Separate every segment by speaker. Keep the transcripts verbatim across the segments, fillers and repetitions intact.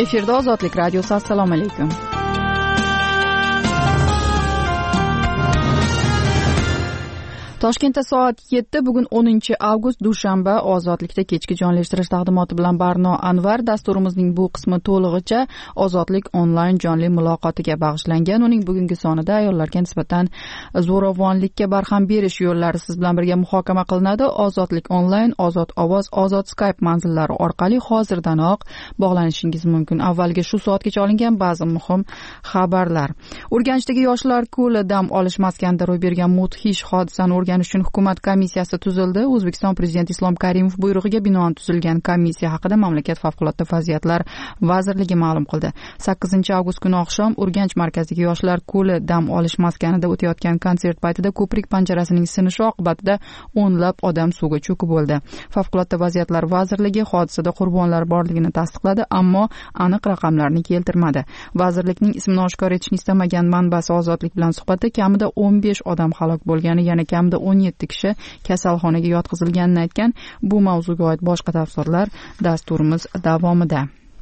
Speaker 1: Efirda Ozodlik radiosi. Assalomu alaykum. Toshkentda soat yetti, bugun o'ninchi avgust dushanba. Ozodlikda kechki jonlashtirish taqdimoti bilan Barno Anvar. Dasturimizning bu qismi to'lig'icha Ozodlik onlayn jonli muloqotiga bag'ishlangan. Uning bugungi sonida ayollarga nisbatan zo'ravonlikka barham berish yo'llari siz bilan birga muhokama qilinadi. Ozodlik onlayn, Ozod ovoz, Ozod Skype manzillari orqali hozirdanoq bog'lanishingiz mumkin. Avvalgi shu soatgacha olingan ba'zi muhim xabarlar. Urganchdagi yoshlar ko'li dam olish maskanida ro'y bergan mudhish hodisani o'rganish uchun hukumat komissiyasi tuzildi. O'zbekiston Prezidenti Islom Karimov buyrug'iga binoan tuzilgan komissiya haqida mamlakat favqulodda vaziyatlar vazirligi ma'lum qildi. sakkizinchi avgust kuni oqshom Urganch markazidagi yoshlar ko'li dam olish maskanida o'tayotgan konsert paytida ko'prik panjarasining sinishi oqibatida o'nlab odam suvga cho'kib o'ldi. Favqulodda vaziyatlar vazirligi hodisada qurbonlar borligini tasdiqladi, ammo aniq raqamlarni keltirmadi. Vazirlikning ismini oshkor etishni istamagan manbasi Ozodlik bilan suhbatda kamida o'n besh odam halok bo'lgani, yana kamida o'n yetti kishi kasalxonaga yotqizilganini aytgan. Bu mavzuga oid boshqa tafsilotlar dasturimiz davomida.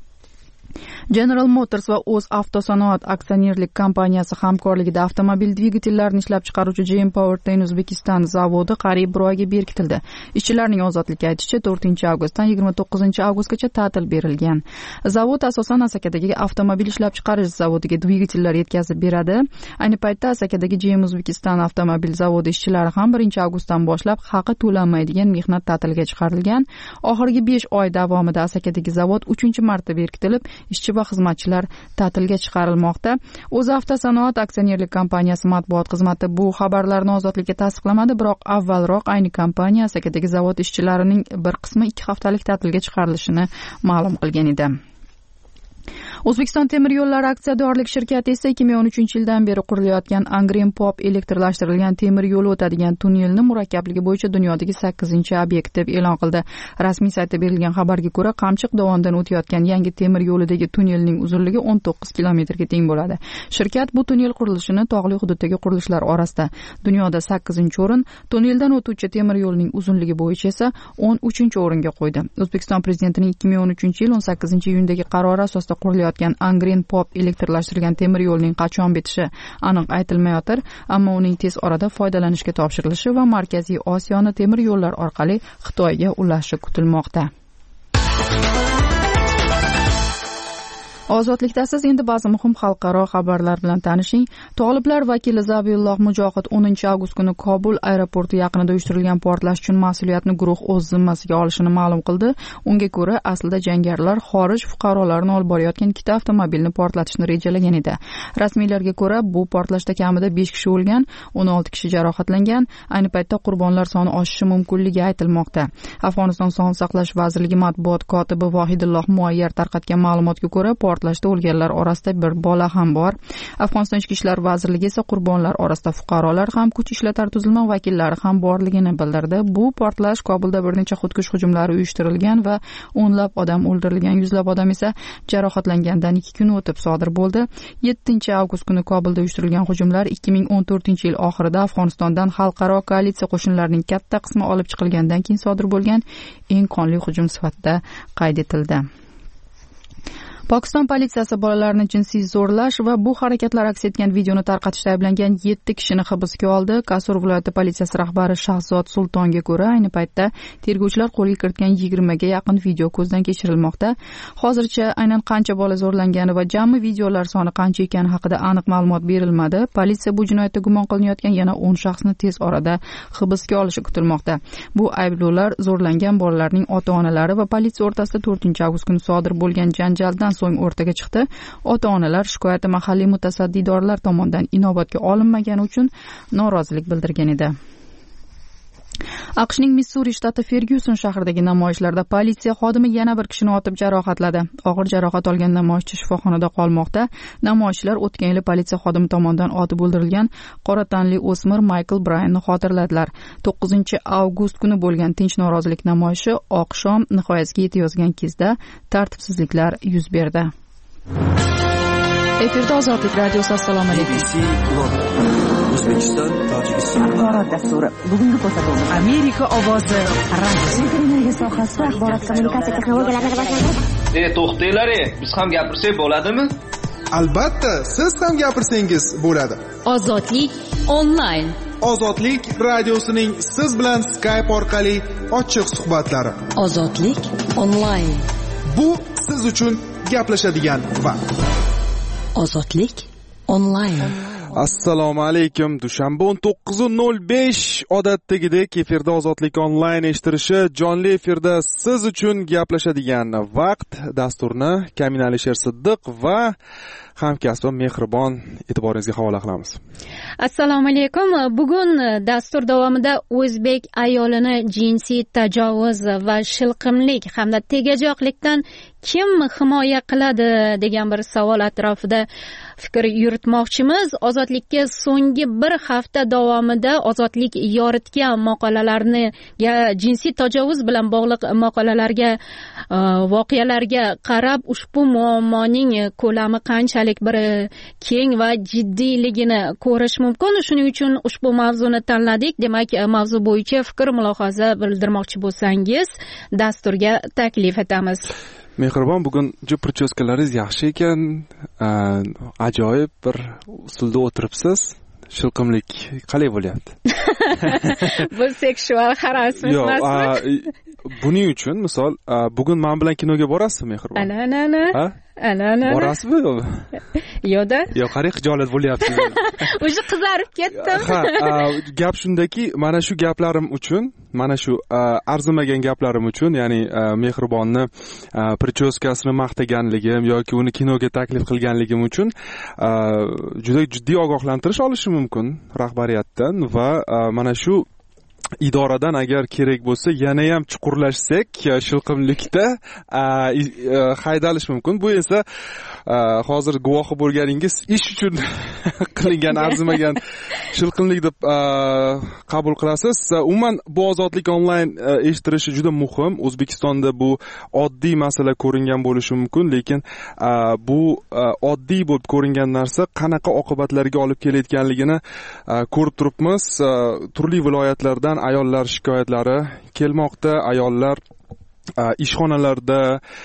Speaker 1: General Motors va O'z Avtosanoat aksionerlik kompaniyasi hamkorligida avtomobil dvigatellarini ishlab chiqaruvchi J M Powertrain Uzbekistan zavodi qariyb bir oyga berkitildi. Ishchilarning Ozodlikka aytishicha, to'rtinchi avgustdan yigirma to'qqizinchi avgustgacha ta'til berilgan. Zavod asosan Asakadagi avtomobil ishlab chiqarish zavodiga dvigatellar yetkazib beradi. Ayni paytda Asakadagi J M Uzbekistan avtomobil zavodi ishchilari ham birinchi avgustdan boshlab haqi to'lanmaydigan mehnat ta'tiliga chiqarilgan. Oxirgi besh oy davomida Asakadagi zavod uchinchi marta berkitilib, ishchi va xizmatchilar ta'tilga chiqarilmoqda. O'z Avtosanoat aksionerlik kompaniyasi matbuot xizmati bu xabarlarni Ozodlikka tasdiqlamadi, biroq avvalroq ayni kompaniya Asakadagi zavod ishchilarining bir qismi ikki haftalik ta'tilga chiqarilishini ma'lum qilgan edi. O'zbekiston temir yo'llari aksiyadorlik shirkati esa ikki ming o'n uchinchi yildan beri qurilayotgan Angren Pop elektrlashtirilgan temir yo'li o'tadigan tunnelni murakkabligi bo'yicha dunyodagi sakkizinchi obyekt deb e'lon qildi. Rasmiy saytda berilgan xabarga ko'ra, Qamchiq dovonidan o'tayotgan yangi temir yo'lidagi tunnelning uzunligi o'n to'qqiz kilometrga teng bo'ladi. Shirkat bu tunnel qurilishini tog'li hududdagi qurilishlar orasida dunyoda sakkizinchi o'rin, tunneldan o'tuvchi temir yo'lning uzunligi bo'yicha esa o'n uchinchi o'ringa qo'ydi. O'zbekiston prezidentining ikki ming o'n uchinchi yil o'n sakkizinchi iyundagi qarori asosida qurilayotgan Angren Pop elektrlashtirilgan temir yo'lning qachon bitishi aniq aytilmayotir, ammo uning tez orada foydalanishga topshirilishi va Markaziy Osiyoni temir yo'llar orqali Xitoyga ulashi kutilmoqda. Ozodlikdasiz. Endi ba'zi muhim xalqaro xabarlar bilan tanishing. Toliblar vakili Zabihulloh Mujohid o'ninchi avgust kuni Kobul aeroporti yaqinida uyushtirilgan portlash uchun mas'uliyatni guruh o'z zimmasiga olishini ma'lum qildi. Unga ko'ra, aslida jangarilar xorij fuqarolarini olib borayotgan ikkita avtomobilni portlatishni rejalagan edi. Rasmiylarga ko'ra, bu portlashda kamida besh kishi o'lgan, o'n olti kishi jarohatlangan. Ayni paytda qurbonlar soni oshishi mumkinligi aytilmoqda. Afg'oniston Sog'liqni saqlash vazirligi matbuot kotibi Vohidulloh Muayyer tarqatgan ma'lumotga ko'ra, portlashda o'lganlar orasida bir bola ham bor. Afg'oniston Ichki ishlar vazirligi esa qurbonlar orasida fuqarolar ham, kuch ishlatar tuzilma vakillari ham borligini bildirdi. Bu portlash Kobulda bir necha xudkush hujumlari uyushtirilgan va o'nlab odam o'ldirilgan, yuzlab odam esa jarohatlangandan ikki kun o'tib sodir bo'ldi. yettinchi avgust kuni Kobulda uyushtirilgan hujumlar ikki ming o'n to'rtinchi yil oxirida Afg'onistondan xalqaro koalitsiya qo'shinlarining katta qismi olib chiqilgandan keyin sodir bo'lgan eng qonli hujum sifatida qayd etildi. Pokiston politsiyasi bolalarni jinsiy zo'rlash va bu harakatlar aks etgan videoni tarqatishda ayblangan yetti kishini hibsga oldi. Kasur viloyati politsiyasi rahbari Shahzod Sultonga ko'ra, ayni paytda tergovchilar qo'lga kiritgan yigirmaga yaqin video ko'zdan kechirilmoqda. Hozircha aynan qancha bola zo'rlangani va jami videolar soni qancha ekani haqida aniq ma'lumot berilmadi. Politsiya bu jinoyatda gumon qilinayotgan yana o'n shaxsni tez orada hibsga olishi kutilmoqda. Bu ayblovlar zo'rlangan bolalarning ota-onalari va politsiya o'rtasida to'rtinchi avgust kuni sodir bo'lgan janjaldan so'ng o'rtaga chiqdi. Ota-onalar shikoyati mahalliy mutasaddidorlar tomonidan inobatga olinmagani uchun norozilik bildirgan edi. AQShning Missuri shtati Fergyuson shahridagi namoyishlarda politsiya xodimi yana bir kishini otib jarohatladi. Og'ir jarohat olgan namoyishchi shifoxonada qolmoqda. Namoyishchilar o'tgan yili politsiya xodimi tomonidan otib o'ldirilgan qora tanli o'smir Michael Bryanni xotirladilar. to'qqizinchi avgust kuni bo'lgan tinch norozilik namoyishi oqshom nihoyasiga yetayozgan kezda tartibsizliklar yuz berdi. Efirda Ozodlik radiosi. Assalomu alaykum.
Speaker 2: O'zbekiston, Tojikiston
Speaker 3: axborot dasturi. Bugungi ko'rsatuvimiz Amerika ovozi radio.
Speaker 4: Energetika sohasida axborot kommunikatsiya texnologiyalarini rivojlantirish.
Speaker 5: E, to'xtanglar, biz ham gapirsak bo'ladimi?
Speaker 6: Albatta, siz ham gapirsangiz bo'ladi.
Speaker 7: Ozodlik onlayn.
Speaker 6: Ozodlik radiosining siz bilan Skype orqali ochiq suhbatlari.
Speaker 7: Ozodlik onlayn.
Speaker 6: Bu siz uchun gaplashadigan vaqt.
Speaker 7: Ozodlik onlayn.
Speaker 8: Assalomu alaykum. Dushanba o'n to'qqiz nol besh odatdagidek efirda Ozodlik onlayn eshittirishi jonli efirda siz uchun gaplashadigan vaqt dasturni Kamin Alisher Siddiq va hamkasbim Mehribon e'tiboringizga havola qilamiz.
Speaker 9: Assalomu alaykum. Bugun dastur davomida o'zbek ayolini jinsiy tajovuz va shilqimlik hamda tegajoqlikdan kim himoya qiladi degan bir savol atrofida fikr yuritmoqchimiz. Ozodlikka so'nggi bir hafta davomida Ozodlik yoritgan maqolalarni jinsiy tajovuz bilan bog'liq maqolalarga, voqealarga qarab ushbu muammoning ko'lami qanchalik bir keng va jiddiyligini ko'rish mumkin. Shuning uchun ushbu mavzuni tanladik. Demak, mavzu bo'yicha fikr mulohaza bildirmoqchi bo'lsangiz, dasturga taklif etamiz.
Speaker 8: Mehribon, bugun prichoskalaringiz yaxshi ekan, ajoyib bir usulda o'tiribsiz. Shilqimlik qalay bo'lyapti?
Speaker 9: Bu seksual harassment emasmi?
Speaker 8: Buning uchun misol bugun men bilan kinoga borasizmi, Mehribon?
Speaker 9: Ana ana ana.
Speaker 8: Ha?
Speaker 9: Ana ana.
Speaker 8: Borasizmi yo'qmi?
Speaker 9: Yo'da.
Speaker 8: Yo'q, qarang, xijolat bo'lyapti.
Speaker 9: O'zi qizarib ketdim.
Speaker 8: Ha, gap shundaki, mana shu gaplarim uchun, mana shu arzimagan gaplarim uchun, ya'ni Mehribonni prichoskasini maqtaganligim yoki uni kinoga taklif qilganligim uchun juda jiddiy ogohlantirish olishim mumkin rahbariyatdan va mana shu idoradan agar kerak bo'lsa yana ham chuqurlashsak shilqimlikda haydalish mumkin. Bu esa hozir guvohi bo'lganingiz ish uchun qilingan arzimagan shilqimlik deb qabul qilasiz. Umuman bu Ozodlik onlayn eshittirishi juda muhim. O'zbekistonda bu oddiy masala ko'ringan bo'lishi mumkin, lekin bu oddiy bo'lib ko'ringan narsa qanaqa oqibatlarga olib kelayotganligini ko'rib turibmiz. Turli viloyatlardan ayollar shikoyatlari kelmoqda. Ayollar ishxonalarda,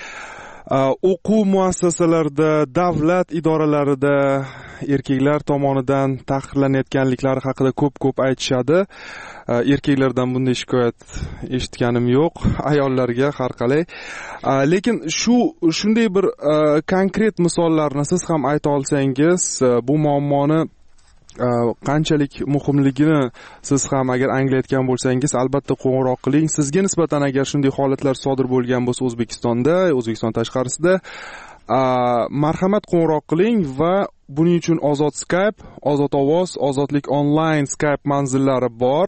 Speaker 8: o'quv muassasalarida, davlat idoralarida erkaklar tomonidan tahqirlanayotganliklari haqida ko'p-ko'p aytishadi. Erkaklardan bunday shikoyat eshitganim yo'q, ayollarga har qalay. Lekin shu shunday bir konkret misollarni siz ham ayta olsangiz, bu muammoni qanchalik muhimligini siz ham agar anglayotgan bo'lsangiz, albatta qo'ng'iroq qiling. Sizga nisbatan agar shunday holatlar sodir bo'lgan bo'lsa O'zbekistonda, O'zbekiston tashqarisida, marhamat qo'ng'iroq qiling va buning uchun Ozod Skype, Ozod ovoz, Ozodlik onlayn Skype manzillari bor.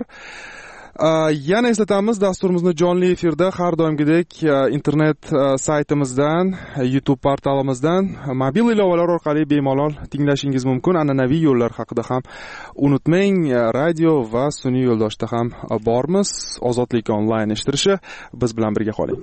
Speaker 8: Yana eslatamiz, dasturimizni jonli efirda har doimgidek internet saytimizdan, YouTube portalimizdan, mobil ilovalar orqali bemalol tinglashingiz mumkin. An'anaviy yo'llar haqida ham unutmang, radio va sun'iy yo'ldoshda ham bormiz. Ozodlik onlayn eshittirishi, biz bilan birga qoling.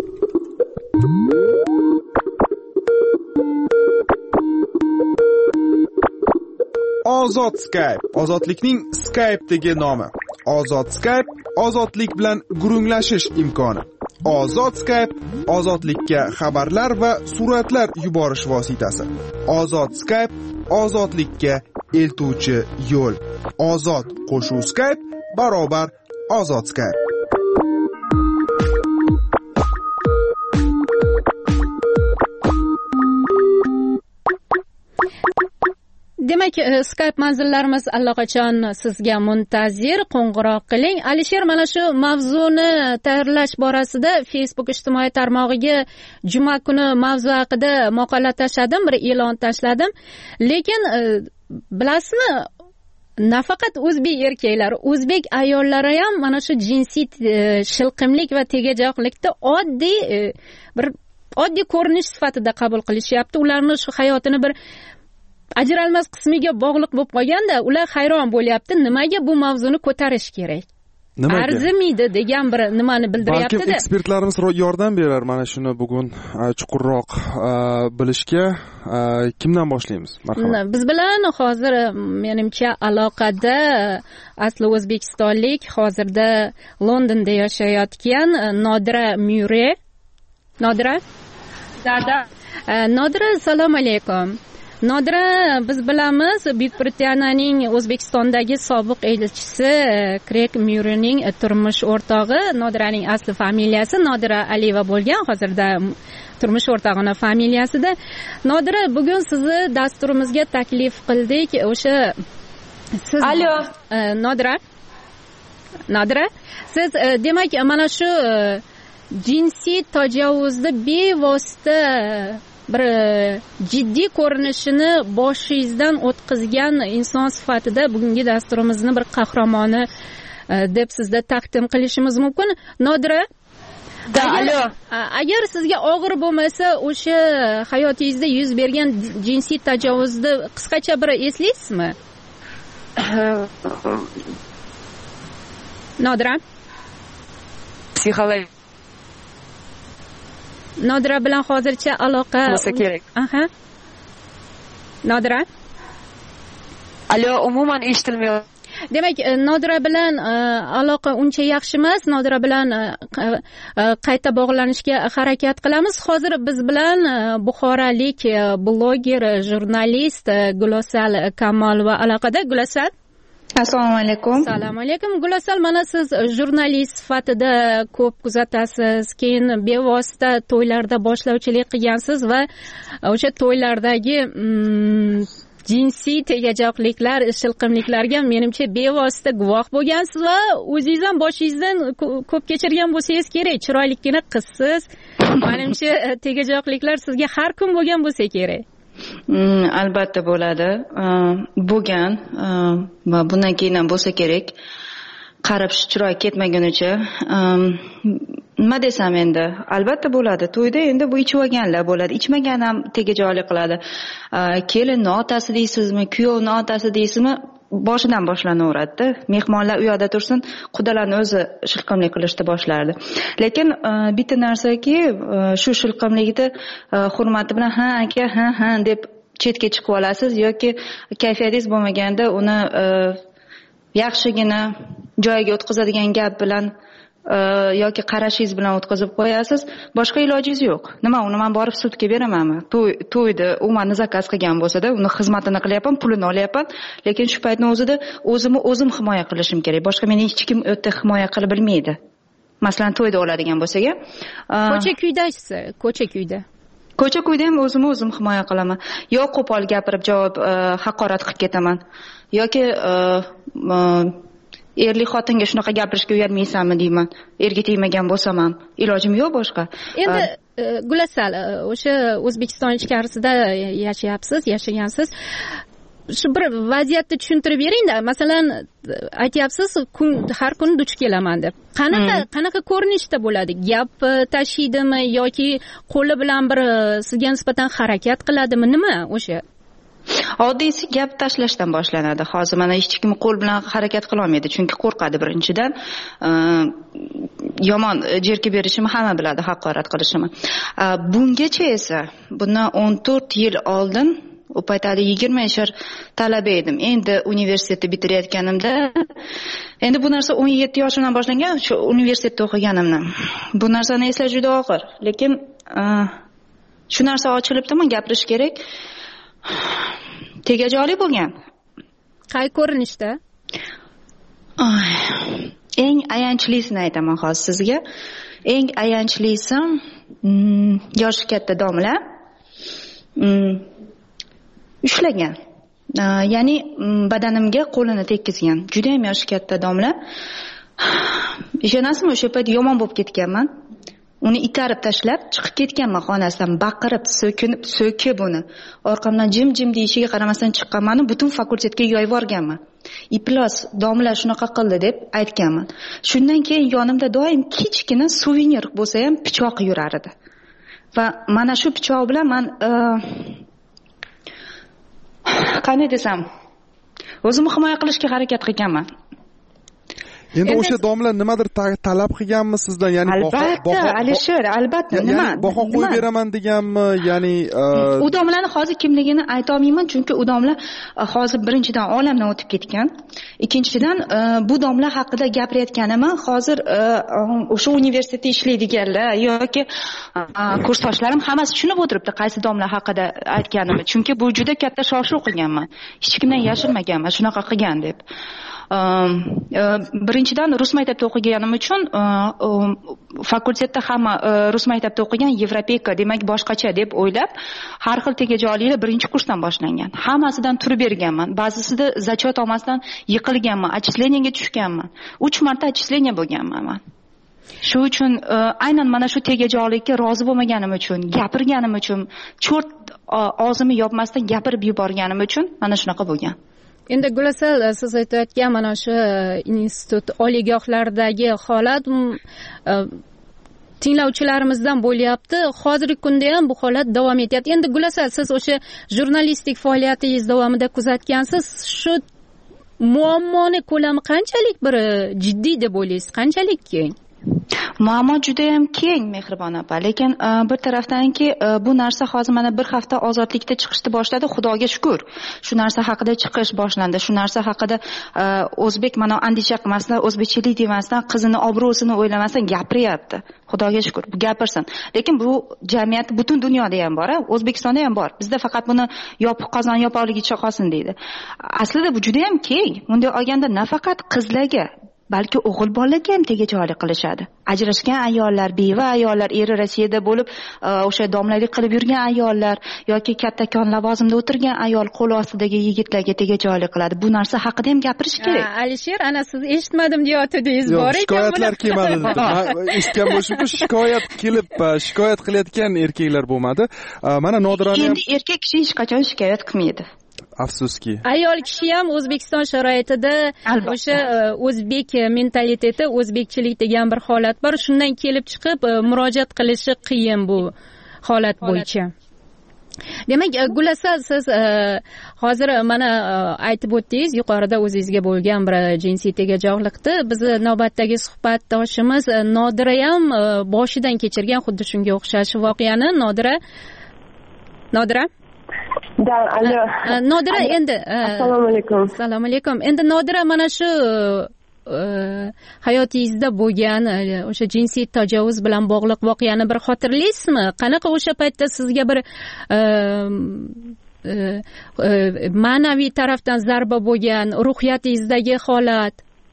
Speaker 6: Ozod Skype, ozodlikning Skype'dagi nomi. Ozod Skype, ozodlik bilan gurunglashish imkoni. Ozod Skype, ozodlikka xabarlar va suratlar yuborish vositasi. Ozod Skype, ozodlikka eltuvchi yo'l. Ozod qo'shuv Skype barobar Ozod Skype.
Speaker 9: Demak, Skype manzillarimiz allaqachon sizga muntazir. Qo'ng'iroq qiling. Alisher, mana shu mavzuni tayyorlash borasida Facebook ijtimoiy tarmog'iga juma kuni mavzu haqida maqola tashladim, bir e'lon tashladim. Lekin bilasizmi, nafaqat o'zbek erkaklari, o'zbek ayollari ham mana shu jinsiy shilqimlik va tegajoqlikda oddiy bir oddiy ko'rinish sifatida qabul qilishyapti. Ularni shu hayotini bir ajralmas qismiga bog'liq bo'lib qolganda, ular hayron bo'lyapti, nimaga bu mavzuni ko'tarish kerak.
Speaker 8: Nimaga?
Speaker 9: arzimaydi degan bir nimani bildiryapti-da.
Speaker 8: Balkim ekspertlarimiz yordam berar mana shuni bugun chuqurroq bilishga. Kimdan boshlaymiz? Marhamat.
Speaker 9: Biz bilan hozir menimcha aloqada asli o'zbekistonlik, hozirda Londonda yashayotgan Nodira Myure. Nodira?
Speaker 2: Da-da.
Speaker 9: Nodira, assalomu alaykum. Nodira, biz bilamiz Buyuk Britaniyaning O'zbekistondagi sobiq elchisi Kreg Myurening turmush o'rtog'i. Nodiraning asli familiyasi Nodira Aliyeva bo'lgan, hozirda turmush o'rtog'ining familiyasida. Nodira, bugun sizni dasturimizga taklif qildik. O'sha siz
Speaker 2: Alo.
Speaker 9: Nodira. Nodira, siz demak mana shu jinsiy tajovuzda bevosita bir jiddiy ko'rinishini boshingizdan o'tkazgan inson sifatida bugungi dasturimizni bir qahramoni deb sizda taqdim qilishimiz mumkin. Nodira,
Speaker 2: Da, alo.
Speaker 9: Agar sizga og'ir bo'lmasa, o'sha hayotingizda yuz bergan jinsiy tajovuzni qisqacha bir eslaysizmi? Nodira?
Speaker 2: Psixolog
Speaker 9: Nodira bilan hozircha aloqa
Speaker 2: bo'lsa kerak.
Speaker 9: Aha. Nodira?
Speaker 2: Alo, umuman eshitilmayapti.
Speaker 9: Demak, Nodira bilan aloqa uncha yaxshi emas. Nodira bilan qayta bog'lanishga harakat qilamiz. Hozir biz bilan buxorolik bloger, jurnalist Gulosal Kamolova aloqada. Gulosal?
Speaker 10: Assalomu alaykum.
Speaker 9: Assalomu alaykum. Gulosal, mana siz jurnalist sifatida ko'p kuzatasiz, keyin bevosita to'ylarda boshlovchilik qilgansiz va o'sha to'ylardagi mm, jinsiy tegajoqliklar, shilqimliklarga menimcha bevosita guvoh bo'lgansiz va o'zingiz ham boshingizdan ko'p kechirgan bo'lsangiz kerak. Chiroylikkina qizsiz. Menimcha tegajoqliklar sizga har kun bo'lgan bo'lsa kerak.
Speaker 10: Mm, albatta bo'ladi. Bo'lgan va bundan keyin ham bo'lsa kerak. Qarab chiroy ketmagunicha. Nima desam endi? Albatta bo'ladi. To'yda endi bu ichib olganlar bo'ladi. Ichmagan ham tegajoqlik qiladi. Kelinning otasi deysizmi, kuyovning otasi deysizmi? Boshidan boshlanaveradi-da. Mehmonlar u yoqda tursin, qudalarni o'zi shilqimlik qilishni boshlardi. Lekin bitta narsaki, shu shilqimlikni hurmati bilan ha aka, ha ha deb chetga chiqib olasiz yoki kayfiyatingiz bo'lmaganda uni yaxshigina joyiga o'tkazadigan gap bilan yoki qarashingiz bilan o'tkazib qo'yasiz. Boshqa ilojingiz yo'q. Nima, uni men borib sudga beramanmi? To'y to'yda u meni zakaz qilgan bo'lsa-da, uni xizmatini qilyapman, pulini olyapman, lekin shu paytni o'zida o'zimni o'zim himoya qilishim kerak. Boshqa meni hech kim o'tda himoya qilib bilmaydi. Masalan, to'yda oladigan bo'lsa-ga,
Speaker 9: ko'cha kuydasiz, ko'cha kuyda.
Speaker 10: Ko'cha kuyda ham o'zimni o'zim himoya qilaman. Yo qo'pol gapirib javob haqorat qilib ketaman, yoki erli xotinga shunaqa gapirishga uyalmaysanmi deyman. Erga tegmagan bo'lsam ham ilojim yo'q boshqa.
Speaker 9: Endi Gulosal, o'sha O'zbekiston ichkarisida yashayapsiz, yashagansiz. Shu bir vaziyatni tushuntirib bering-da. Masalan, aytyapsiz, kun har kun duch kelaman deb. Qanaqa qanaqa ko'rinishda bo'ladi? Gap tashiydimi yoki qo'li bilan bir sizga nisbatan harakat qiladimi? Nima o'sha?
Speaker 10: Oddiysi gap tashlashdan boshlanadi. Hozir mana hech kim qo'l bilan harakat qila olmaydi, chunki qo'rqadi birinchidan. Yomon jerkib berishimni hamma biladi, haqorat qilishimni. Bungacha esa, bundan o'n to'rt yil oldin, u paytda yigirma yashar talaba edim. Endi universitetni bitirayotganimda, endi bu narsa o'n yetti yoshimdan boshlangan, shu universitetda o'qiganimdan. Bu narsani eslash juda og'ir, lekin shu narsa ochilibdi, men gapirish kerak. Tegajoqlik bo'lgan.
Speaker 9: Qay ko'rinishda?
Speaker 10: Eng ayanchlisi aytaman hozir sizga. Eng ayanchlisi yoshi katta domla ushlagan. Ya'ni badanimga qo'lini tekkizgan. Juda ham yoshi katta domla. Ishonasizmi, o'sha payt yomon bo'lib ketganman. Uni itarib tashlab chiqib ketganman xonasidan, baqirib, so'kinib, so'kib uni. Orqamdan jim-jim deyishiga qaramasdan chiqqanman, butun fakultetga yoyib yuborganman. Iplos domla shunaqa qildi deb aytganman. Shundan keyin yonimda doim kichkina suvenir bo'lsa ham pichoq yurar edi. Va mana shu pichoq bilan men qanday desam, o'zimni himoya qilishga harakat qilganman.
Speaker 8: endi o'sha domla nimadir talab qilganmi sizdan, ya'ni
Speaker 10: albatta Alisher, albatta nima
Speaker 8: baho qo'yib beraman deganmi, ya'ni
Speaker 10: u domlani hozir kimligini ayta olmayman, chunki u domla hozir birinchidan olamdan o'tib ketgan, ikkinchidan bu domla haqida gapirayotganimni hozir o'sha universitetda ishlaydiganlar yoki kursdoshlarim hammasi tushunib o'tiribdi qaysi domla haqida aytganimni, chunki bu juda katta shov-shuv qilganman, hech kimdan yashirmaganman shunaqa qilgan deb. Birinchidan rus maktabida o'qiganim uchun fakultetda hamma rus maktabida o'qigan, yevropeyka, demak boshqacha deb o'ylab har xil tegajog'liklar birinchi kursdan boshlangan. Hammasidan turib berganman, ba'zisida zachot olmasdan yiqilganman, отчислениyaga tushganman, uch marta отчисление bo'lganman men. Shu uchun aynan mana shu tegajog'likka rozi bo'lmaganim uchun, gapirganim uchun, cho'rt og'zimni yopmasdan gapirib yuborganim uchun mana shunaqa bo'lgan.
Speaker 9: Endi Gulasal, siz aytayotgan mana shu institut oliygohlardagi holat tinglovchilarimizdan bo'lyapti. Hozirgi kunda ham bu holat davom etyapti. Endi Gulasal, siz o'sha jurnalistik faoliyatingiz davomida kuzatgansiz, shu muammoni ko'lami qanchalik bir jiddiy deb o'ylaysiz, qanchalik keng?
Speaker 10: Muammo juda ham keng, Mehribon opa, lekin bir tarafdanki bu narsa hozir mana bir hafta ozodlikda chiqishni boshladi, Xudoga shukr. Shu narsa haqida chiqish boshlandi. Shu narsa haqida o'zbek mana andisha qilmasdan, o'zbekchilik demasdan, qizini obro'sini o'ylamasdan gapiryapti. Xudoga shukr, bu gapirsin. Lekin bu jamiyat butun dunyoda ham bor, O'zbekistonda ham bor. Bizda faqat buni yopiq qozon yopoqligicha qolsin deydi. Aslida bu juda ham keng. Bunday olganda nafaqat qizlarga, balki o'g'il bolalarga ham tegajog'lik qilishadi. Ajrashgan ayollar, beva ayollar, eri Rossiyada bo'lib o'sha domlalik qilib yurgan ayollar yoki kattakon lavozimda o'tirgan ayol qo'l ostidagi yigitlarga tegajog'lik qiladi. Bu narsa haqida ham gapirish kerak.
Speaker 9: Alisher, ana siz eshitmadim deyotdingiz, bor ekan.
Speaker 8: Shikoyatlar kelmadi. Eshitgan bo'lishim, shikoyat kelib, shikoyat qilayotgan erkaklar bo'lmadi. Mana Nodirani ham
Speaker 10: endi erkak kishi hech qachon shikoyat qilmaydi.
Speaker 8: Afsuski.
Speaker 9: Ayol kishi ham O'zbekiston sharoitida o'sha o'zbek mentaliteti, o'zbekchilik degan bir holat bor. Shundan kelib chiqib murojaat qilishi qiyin bu holat bo'yicha. Demak, Gulasal, siz hozir mana aytib o'tdingiz, yuqorida o'zingizga bo'lgan bir jinsiy tegajog'likni. Bizni navbatdagi suhbatdoshimiz Nodira ham boshidan kechirgan xuddi shunga o'xshash voqeani. Nodira Nodira
Speaker 11: Da, alo.
Speaker 9: Nodira, endi
Speaker 11: assalomu alaykum.
Speaker 9: Assalomu alaykum. Endi Nodira, mana shu hayotingizda bo'lgan o'sha jinsiy tajovuz bilan bog'liq voqeani bir xotirlaysizmi? Qanaqa o'sha paytda sizga bir ma'naviy tarafdan zarba bo'lgan, ruhiyatingizdagi holat?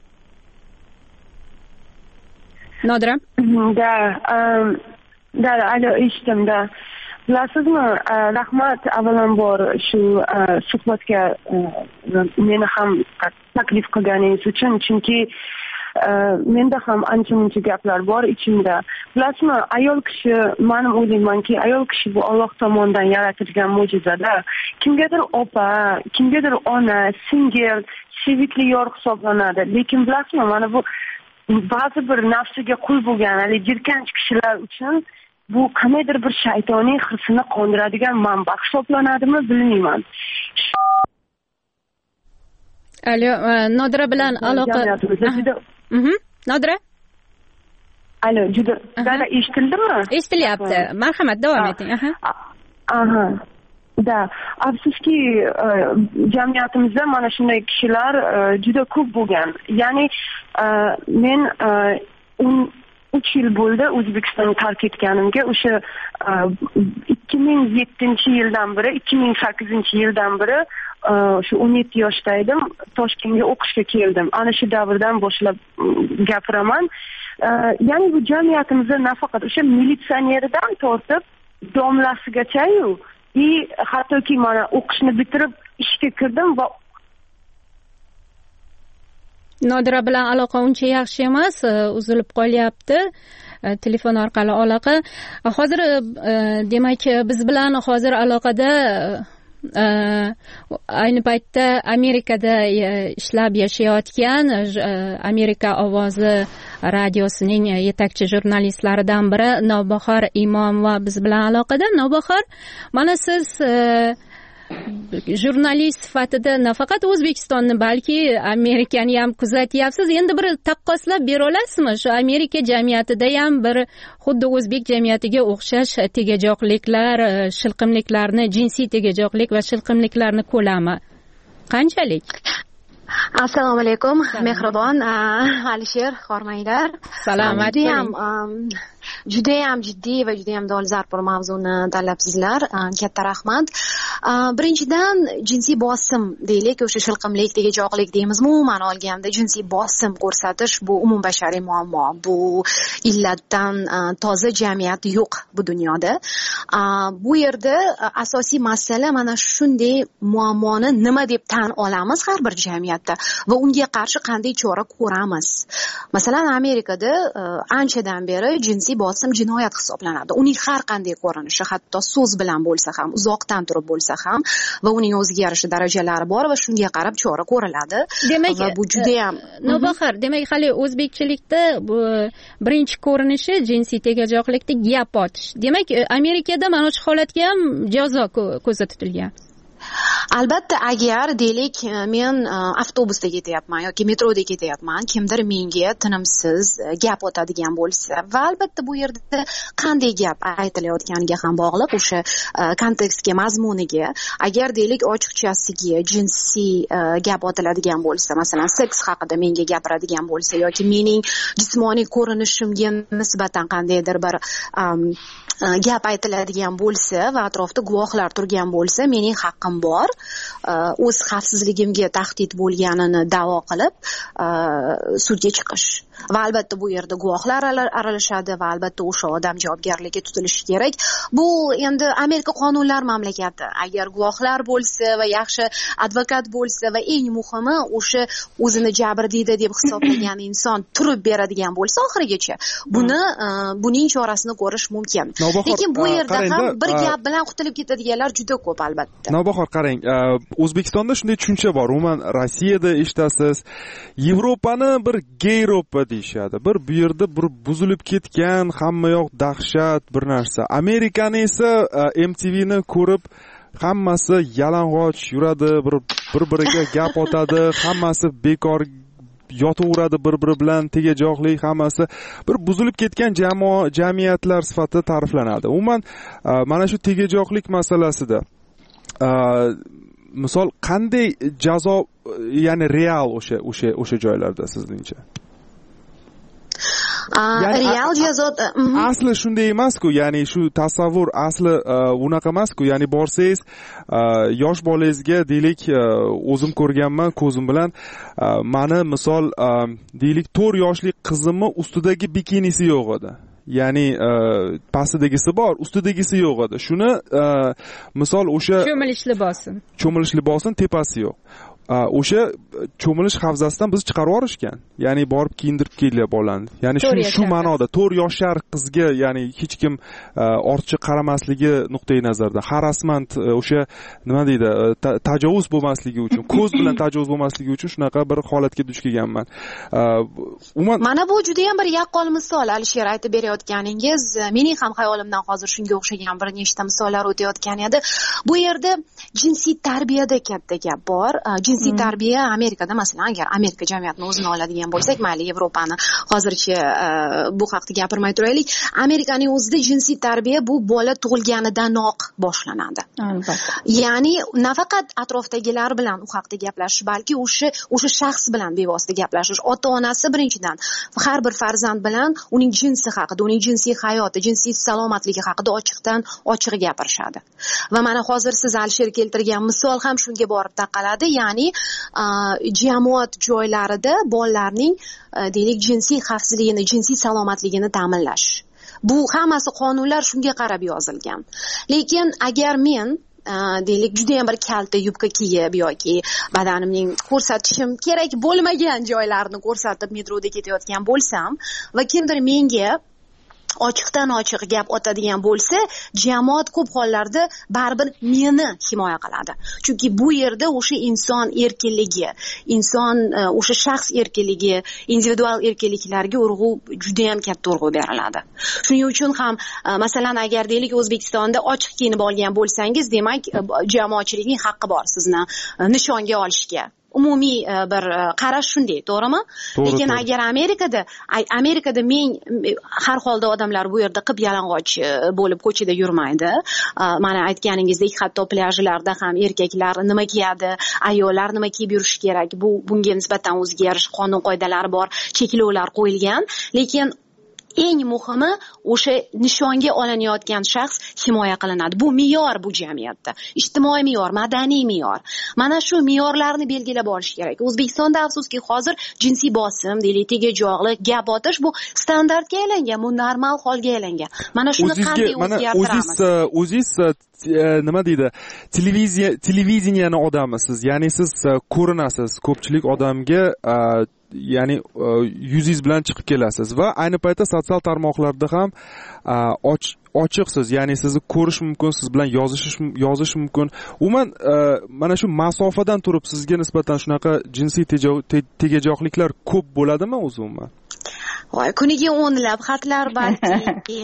Speaker 9: Nodira?
Speaker 11: Da, da, alo, eshitdim, da. Bilasizmi, rahmat avvalambor shu suhbatga meni ham taklif qilganingiz uchun, chunki menda ham ancha-muncha gaplar bor ichimda. Bilasizmi, ayol kishi, men o'ylaymanki, ayol kishi bu Alloh tomonidan yaratilgan mo'jiza-da. Kimgadir opa, kimgadir ona, singil, sevikli yor hisoblanadi. Lekin bilasizmi, mana bu ba'zi bir nafsiga qul bo'lgan, hali jirkanch kishilar uchun bu qandaydir bir shaytoniy hirsini qondiradigan manba hisoblanadimi, bilmayman.
Speaker 9: Alo, Nodira bilan aloqa. Mhm. Nodira?
Speaker 11: Alo, juda dada eshitildimi?
Speaker 9: Eshitilyapti. Marhamat, davom eting. Aha.
Speaker 11: Aha. Da, afsuski jamiyatimizda mana shunday kishilar juda ko'p bo'lgan. Ya'ni men uch yil bo'ldi O'zbekistonni tark etganimga. O'sha ikki ming yettinchi yildan beri, ikki ming sakkizinchi yildan beri shu o'n yetti yoshda edim, Toshkentga o'qishga keldim. Ana shu davrdan boshlab gapiraman. Ya'ni bu jamiyatimizda nafaqat o'sha militsioneridan tortib domlasigacha-yu, и hattoki mana o'qishni bitirib ishga kirdim va
Speaker 9: Nodira bilan aloqa uncha yaxshi emas, uzilib qolyapti. Telefon orqali aloqa. Hozir demak biz bilan hozir aloqada ayni paytda Amerikada ishlab yashayotgan Amerika ovozi radiosining yetakchi jurnalistlaridan biri Navbahor Imomova biz bilan aloqada. Navbahor, mana siz jurnalist sifatida nafaqat O'zbekistonni, balki Amerikani ham kuzatyapsiz. Endi bir taqqoslab bera olasizmi? Shu Amerika jamiyatida ham bir xuddi o'zbek jamiyatiga o'xshash tegajoqliklar, shilqimliklarni, jinsiy tegajoqlik va shilqimliklarni ko'lami qanchalik?
Speaker 12: Assalomu alaykum, mehribon Alisher, hormanglar.
Speaker 9: Salomat
Speaker 12: bo'ling. Judayam jiddiy va judayam dolzarb bir mavzuni tanlabsizlar. Katta rahmat. Birinchidan jinsiy bosim deylik, o'sha shilqimlik, tegajoqlik deymizmi, umuman olganda jinsiy bosim ko'rsatish bu umumbashariy muammo. Bu illatdan toza jamiyat yo'q bu dunyoda. Bu yerda asosiy masala mana shunday muammoni nima deb tan olamiz har bir jamiyatda va unga qarshi qanday chora ko'ramiz. Masalan, Amerikada anchadan beri jinsiy bosim jinoyat hisoblanadi. Uning har qanday ko'rinishi, hatto so'z bilan bo'lsa ham, uzoqdan turib bo'lsa ham va uning o'ziga yarasha darajalari bor va shunga qarab chora ko'riladi.
Speaker 9: Demak,
Speaker 12: va bu juda ham
Speaker 9: Nobahar, demak hali o'zbekchilikda bu birinchi ko'rinishi jinsiy tegajoqlikda gap otish. Demak, Amerikada mana shu holatga ham jazo ko'zda tutilgan.
Speaker 12: Albatta, agar deylik men avtobusda ketyapman yoki metroda ketyapman, kimdir menga tinimsiz gap o'tadigan bo'lsa va albatta bu yerda qanday gap aytilayotganiga ham bog'liq, o'sha kontekstga, mazmuniga. Agar deylik ochiqchasiga jinsiy gap otiladigan bo'lsa, masalan seks haqida menga gapiradigan bo'lsa yoki mening jismoniy ko'rinishimga nisbatan qandaydir bir gap aytiladigan bo'lsa va atrofda guvohlar turgan bo'lsa, mening haqqim bor o'z xavfsizligimga tahdid bo'lganini da'vo qilib sudga chiqish. Va albatta bu yerda guvohlar aralashadi va albatta o'sha odam javobgarlikka tutilishi kerak. Bu endi Amerika qonunlar mamlakati. Agar guvohlar bo'lsa va yaxshi advokat bo'lsa va eng muhimi o'sha o'zini jabrdiyda deb hisoblagan inson turib beradigan bo'lsa oxirigacha, buni buning chorasini ko'rish mumkin. Lekin bu yerda ham bir gap bilan qutulib ketadiganlar juda ko'p albatta.
Speaker 8: Navbahor, qarang, O'zbekistonda shunday tushuncha bor. Umuman Rossiyada eshitasiz, Yevropani bir Geyropa deyishadi. Bir bu yerda bir buzilib ketgan, hamma yoq dahshat bir narsa. Amerikani esa M T V'ni ko'rib hammasi yalang'och yuradi, bir bir-biriga gap otadi, hammasi bekor yotaveradi bir-biri bilan, tegajoqlik, hammasi bir buzilib ketgan jamoa, jamiyatlar sifatida ta'riflanadi. Umuman mana shu tegajoqlik masalasida misol qanday jazo, ya'ni real o'sha o'sha o'sha joylarda sizningcha?
Speaker 12: Yani, real jazo
Speaker 8: asli shunday emas-ku, ya'ni shu tasavvur asli unaqa emas-ku, ya'ni borsangiz yosh bolangizga deylik, o'zim ko'rganman ko'zim bilan, mani misol deylik to'rt yoshli qizimni ustidagi bikinisi yo'q edi. Ya'ni pastidagisi bor, ustidagisi yo'q edi. Shuni misol o'sha
Speaker 9: cho'milish libosi.
Speaker 8: Cho'milish libosin tepasi yo'q. O'sha cho'milish havzasidan biz chiqarib yorishgan. Ya'ni borib kiyindirib kelgan bolani. Ya'ni shu shu ma'noda to'rt yoshar qizga, ya'ni hech kim ortiqcha qaramasligi nuqtai nazardan, harassment, o'sha nima deydi, tajovuz bo'lmasligi uchun, ko'z bilan tajovuz bo'lmasligi uchun shunaqa bir holatga duch kelganman. Umuman
Speaker 12: mana bu juda ham bir yaqqol misol. Alisher aytib berayotganingiz mening ham xayolimdan hozir shunga o'xshagan bir nechta misollar o'tayotgan edi. Bu yerda jinsiy tarbiyada katta gap bor. Jinsiy tarbiya Amerikada, masalan, agar Amerika jamiyatini o'zini oladigan bo'lsak, mayli Yevropani hozircha bu haqda gapirmay turaylik. Amerikaning o'zida jinsiy tarbiya bu bola tug'ilganidanoq boshlanadi.
Speaker 9: Albatta.
Speaker 12: Ya'ni nafaqat atrofdagilar bilan u haqda gaplashish, balki o'sha o'sha shaxs bilan bevosita gaplashish. Ota-onasi birinchidan har bir farzand bilan uning jinsi haqida, uning jinsiy hayoti, jinsiy salomatligi haqida ochiqdan ochiq gapirishadi. Va mana hozir siz Alisher keltirgan misol ham shunga borib taqaladi. Ya'ni jamoat joylarida bolalarning deylik jinsiy xavfsizligini, jinsiy salomatligini ta'minlash. Bu hammasi qonunlar shunga qarab yozilgan. Lekin agar men deylik juda ham bir kalta yubka kiyib yoki badanimning ko'rsatishim kerak bo'lmagan joylarni ko'rsatib metroda ketayotgan bo'lsam va kimdir menga ochiqdan ochiq gap otadigan bo'lsa, jamoat ko'p hollarda baribir meni himoya qiladi. Chunki bu yerda o'sha inson erkinligi, inson o'sha shaxs erkinligi, individual erkinliklarga urg'u juda ham katta urg'u beriladi. Shuning uchun ham masalan agar deylik O'zbekistonda ochiq kiyinib olgan bo'lsangiz, demak jamoatchilikning haqqi bor sizni nishonga olishga. Umumiy bir qarash shunday, to'g'rimi? Lekin agar Amerikada, Amerikada men har holda odamlar bu yerda qib yalang'och bo'lib ko'chada yurmaydi. Mana aytganingizdek, hatto plyajlarda ham erkaklar nima kiyadi, ayollar nima kiyib yurishi kerak. Bu bunga nisbatan o'zgarish, qonun qoidalari bor, cheklovlar qo'yilgan. Lekin eng muhimi o'sha nishonga olinayotgan shaxs himoya qilinadi. Bu me'yor bu jamiyatda. Ijtimoiy me'yor, madaniy me'yor. Mana shu me'yorlarni belgilab olish kerak. O'zbekistonda afsuski hozir jinsiy bosim, deylik, tegajog'lik, gap otish bu standartga aylangan, bu normal holga aylangan. Mana shuni qanday o'zgartiramiz?
Speaker 8: O'zingiz nima deydi? Televiziya televideniyani odamisiz. Ya'ni siz ko'rinasiz ko'pchilik odamga, ya'ni yuzingiz bilan chiqib kelasiz va ayni paytda sotsial tarmoqlarda ham ochiqsiz, ya'ni sizni ko'rish mumkin, siz bilan yozish yozish mumkin. Umuman mana shu masofadan turib sizga nisbatan shunaqa jinsiy tegajog'liklar ko'p bo'ladimi o'zi umuman?
Speaker 12: Voy, kuniga o'nlab xatlar, balki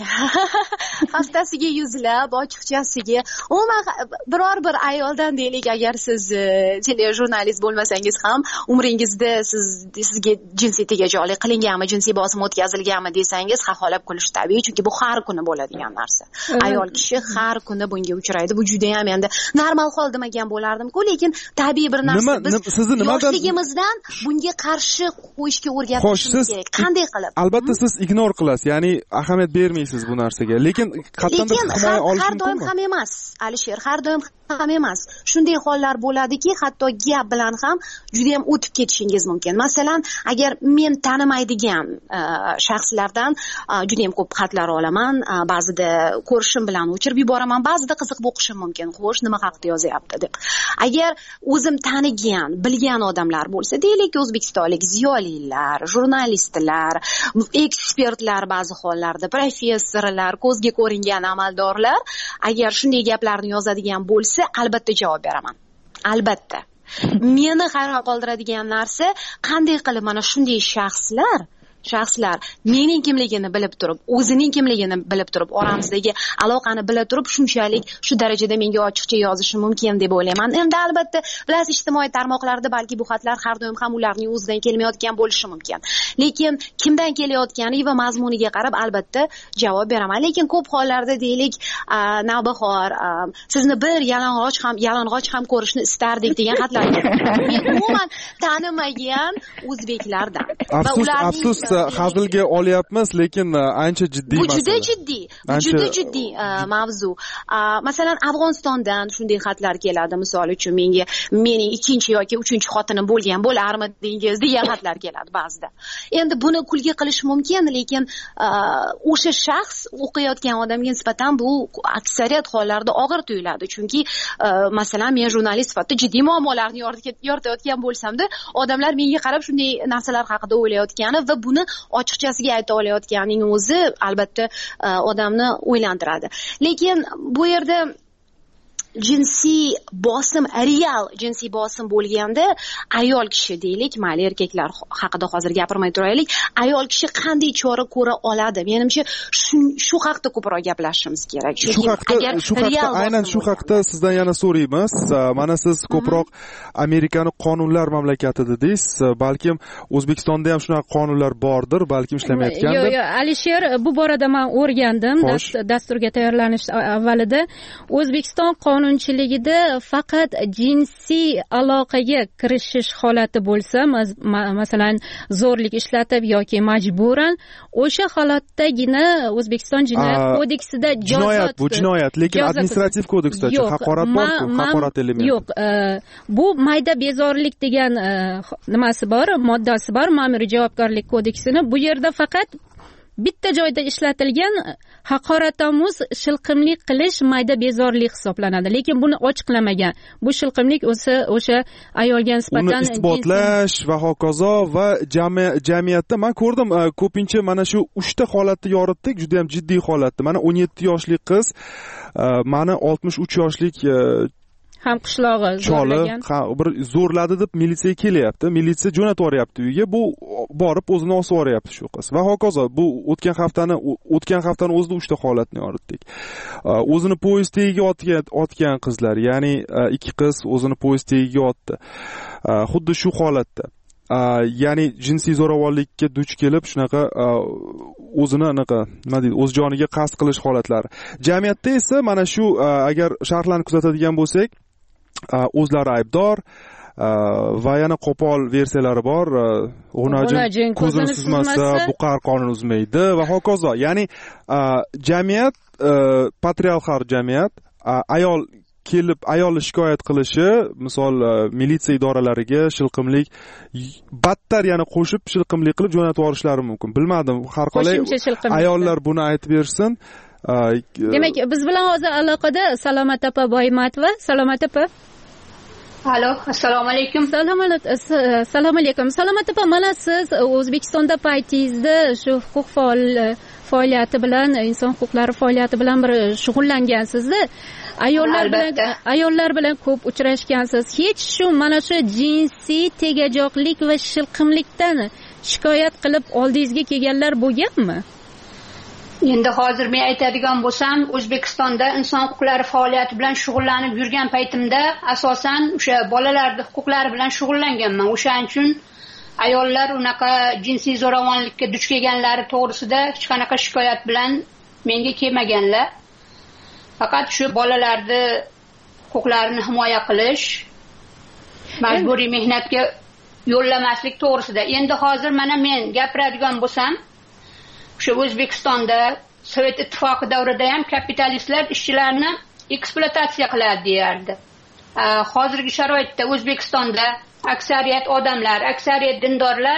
Speaker 12: haftasiga yuzlab, ochiqchasiga. Umuman biror bir ayoldan deylik, agar siz telejurnalist bo'lmasangiz ham umringizda siz sizga jinsiy tegajog'lik qilinganmi, jinsiy bosim o'tkazilganmi desangiz, xaxolab kulish tabiiy, chunki bu har kuni bo'ladigan narsa. Ayol kishi har kuni bunga uchraydi. Bu juda ham endi normal hol demagan bo'lardim-ku, lekin tabiiy bir narsa. Biz yoshligimizdan bunga qarshi qo'yishga o'rgatishimiz kerak. Qanday qilib?
Speaker 8: Albatta siz ignor qilasiz, ya'ni ahamiyat bermaysiz bu narsaga. Lekin qattandir himoya olish mumkinmi?
Speaker 12: Har doim ham emas, Alisher, har doim ham emas. Shunday hollar bo'ladiki, hatto gap bilan ham juda ham o'tib ketishingiz mumkin. Masalan, agar men tanimaydigan shaxslardan juda ham ko'p xatlar olaman, ba'zida ko'rishim bilan o'chirib yuboraman, ba'zida qiziqib o'qishim mumkin. Xo'sh, nima haqida yozyapti deb. Agar o'zim tanigan, bilgan odamlar bo'lsa, deylik, o'zbekistonlik ziyolilar, jurnalistlar, ekspertlar, ba'zi hollarda professorlar, ko'zga ko'ringan amaldorlar agar shunday gaplarni yozadigan bo'lsa, albatta javob beraman. Albatta. Meni hayron qoldiradigan narsa, qanday qilib mana shunday shaxslar shaxslar mening kimligini bilib turib, o'zining kimligini bilib turib, oramizdagi aloqani bila turib, shunchalik shu darajada menga ochiqcha yozishi mumkin deb o'ylayman. Endi albatta, bilasiz, ijtimoiy tarmoqlarda balki bu xatlar har doim ham ularning o'zidan kelmayotgan bo'lishi mumkin. Lekin kimdan kelayotgani va mazmuniga qarab albatta javob beraman. Lekin ko'p hollarda deylik, navbahor, sizni bir yalang'och ham yalang'och ham ko'rishni istardik degan xatlar keladi. Men umuman tanimagan o'zbeklardan. Va ularning
Speaker 8: hazilga olyapmiz, lekin ancha jiddiy
Speaker 12: masala. Bu juda jiddiy, bu juda jiddiy mavzu. Masalan, Afg'onistondan shunday xatlar keladi, misol uchun menga mening ikkinchi yoki uchinchi xotinim bo'lgan bo'larmi dengiz degan xatlar keladi ba'zida. Endi buni kulgi qilish mumkin, lekin o'sha shaxs o'qiyotgan odamga nisbatan bu aksariyat hollarda og'ir tuyuladi. Chunki masalan, men jurnalist sifatida jiddiy muammolarni yoritayotgan bo'lsam-da, odamlar menga qarab shunday narsalar haqida o'ylayotgani va buni ochiqchasiga ayta olayotganining o'zi albatta odamni o'ylantiradi. Lekin bu yerda jinsiy bosim, real jinsiy bosim bo'lganda ayol kishi deylik, mayli erkaklar haqida hozir gapirmay turaylik, ayol kishi qanday chora ko'ra oladi? Menimcha shu haqida ko'proq gaplashishimiz kerak.
Speaker 8: Shu haqida, shu haqida aynan shu haqida sizdan yana so'raymiz. Mana siz ko'proq Amerikani qonunlar mamlakati dedingiz, balkim O'zbekistonda ham shunaqa qonunlar bordir, balkim ishlamayotgandir.
Speaker 9: Yo'q, yo'q, Alisher, bu borada men o'rgandim dasturga tayyorlanish avvalida. O'zbekiston qonunchiligida faqat jinsiy aloqaga kirishish holati bo'lsa, masalan, zo'rlik ishlatib yoki majburan, o'sha holatdagina O'zbekiston jinoyat kodeksida
Speaker 8: jinoyat, bu jinoyat, lekin administrativ kodeksda haqorat bor-ku, haqorat elementi.
Speaker 9: Yo'q, bu mayda bezorilik degan nimasi bor, moddasi bor, ma'muriy javobgarlik kodeksini. Bu yerda faqat bitta joyda ishlatilgan haqoratomuz shilqimlik qilish mayda bezorlik hisoblanadi, lekin buni ochiqlamagan. Bu shilqimlik o'sha o'sha ayolga nisbatan
Speaker 8: uni isbotlash va hokazo va jamiyatda men ko'rdim ko'pincha mana shu uchta holatni yoritdik, juda ham jiddiy holatda. Mana o'n yetti yoshli qiz, mana oltmish uch yoshlik
Speaker 9: ham qishlog'i
Speaker 8: zo'rlagan, bir zo'rladi deb militsiya kelyapti, militsiya jo'natib yuboryapti uyga, bu borib o'zini osib yuboryapti shu qiz va hokazo. Bu o'tgan haftani o'tgan haftani o'zida uchta holatni yoritdik. O'zini poyezd tagiga otgan otgan qizlar, ya'ni ikki qiz o'zini poyezd tagiga otdi. Xuddi shu holatda. Ya'ni jinsiy zo'ravonlikka duch kelib shunaqa o'zini anaqa nima deydi, o'z joniga qasd qilish holatlari. Jamiyatda esa mana shu agar sharhlarni kuzatadigan bo'lsak, o'zlari aybdor va yana qo'pol versiyalari bor. O'najin ko'zini suzmasa buqar qonun uzmaydi va hokazo. Ya'ni jamiyat, patriarxal jamiyat, ayol kelib ayolni shikoyat qilishi, misol militsiya idoralariga shilqimlik battar yana qo'shib shilqimlik qilib jo'natib yuborishlari mumkin. Bilmadim, har qalay ayollar buni aytib bersin.
Speaker 9: Demak, biz bilan hozir aloqada Salomat opa Boymatova. Salomat opa.
Speaker 13: Alo, assalomu alaykum.
Speaker 9: Assalomu alaykum. Salomat opa, mana siz O'zbekistonda paytingizda shu huquq faol faoliyati bilan, inson huquqlari faoliyati bilan bir shug'ullangansiz-da. Ayollar bilan ayollar bilan ko'p uchrashgansiz. Hech shu mana shu jinsiy tegajoqlik va shilqimlikdan shikoyat qilib oldingizga kelganlar bo'lganmi?
Speaker 13: Endi hozir men aytadigan bo'lsam, O'zbekistonda inson huquqlari faoliyati bilan shug'ullanib yurgan paytimda asosan o'sha bolalarning huquqlari bilan shug'ullanganman. O'shaning uchun ayollar unaqa jinsiy zo'ravonlikka duch kelganlari to'g'risida hech qanaqa shikoyat bilan menga kelmaganlar. Faqat shu bolalarni huquqlarini himoya qilish, majburiy mehnatga yo'llamaslik to'g'risida. Endi hozir mana men gapiradigan bo'lsam, shu O'zbekistonda Sovet ittifoqi davrida ham kapitalistlar ishchilarni ekspluatatsiya qiladi deyardi. Hozirgi sharoitda O'zbekistonda aksariyat odamlar, aksariyat dindorlar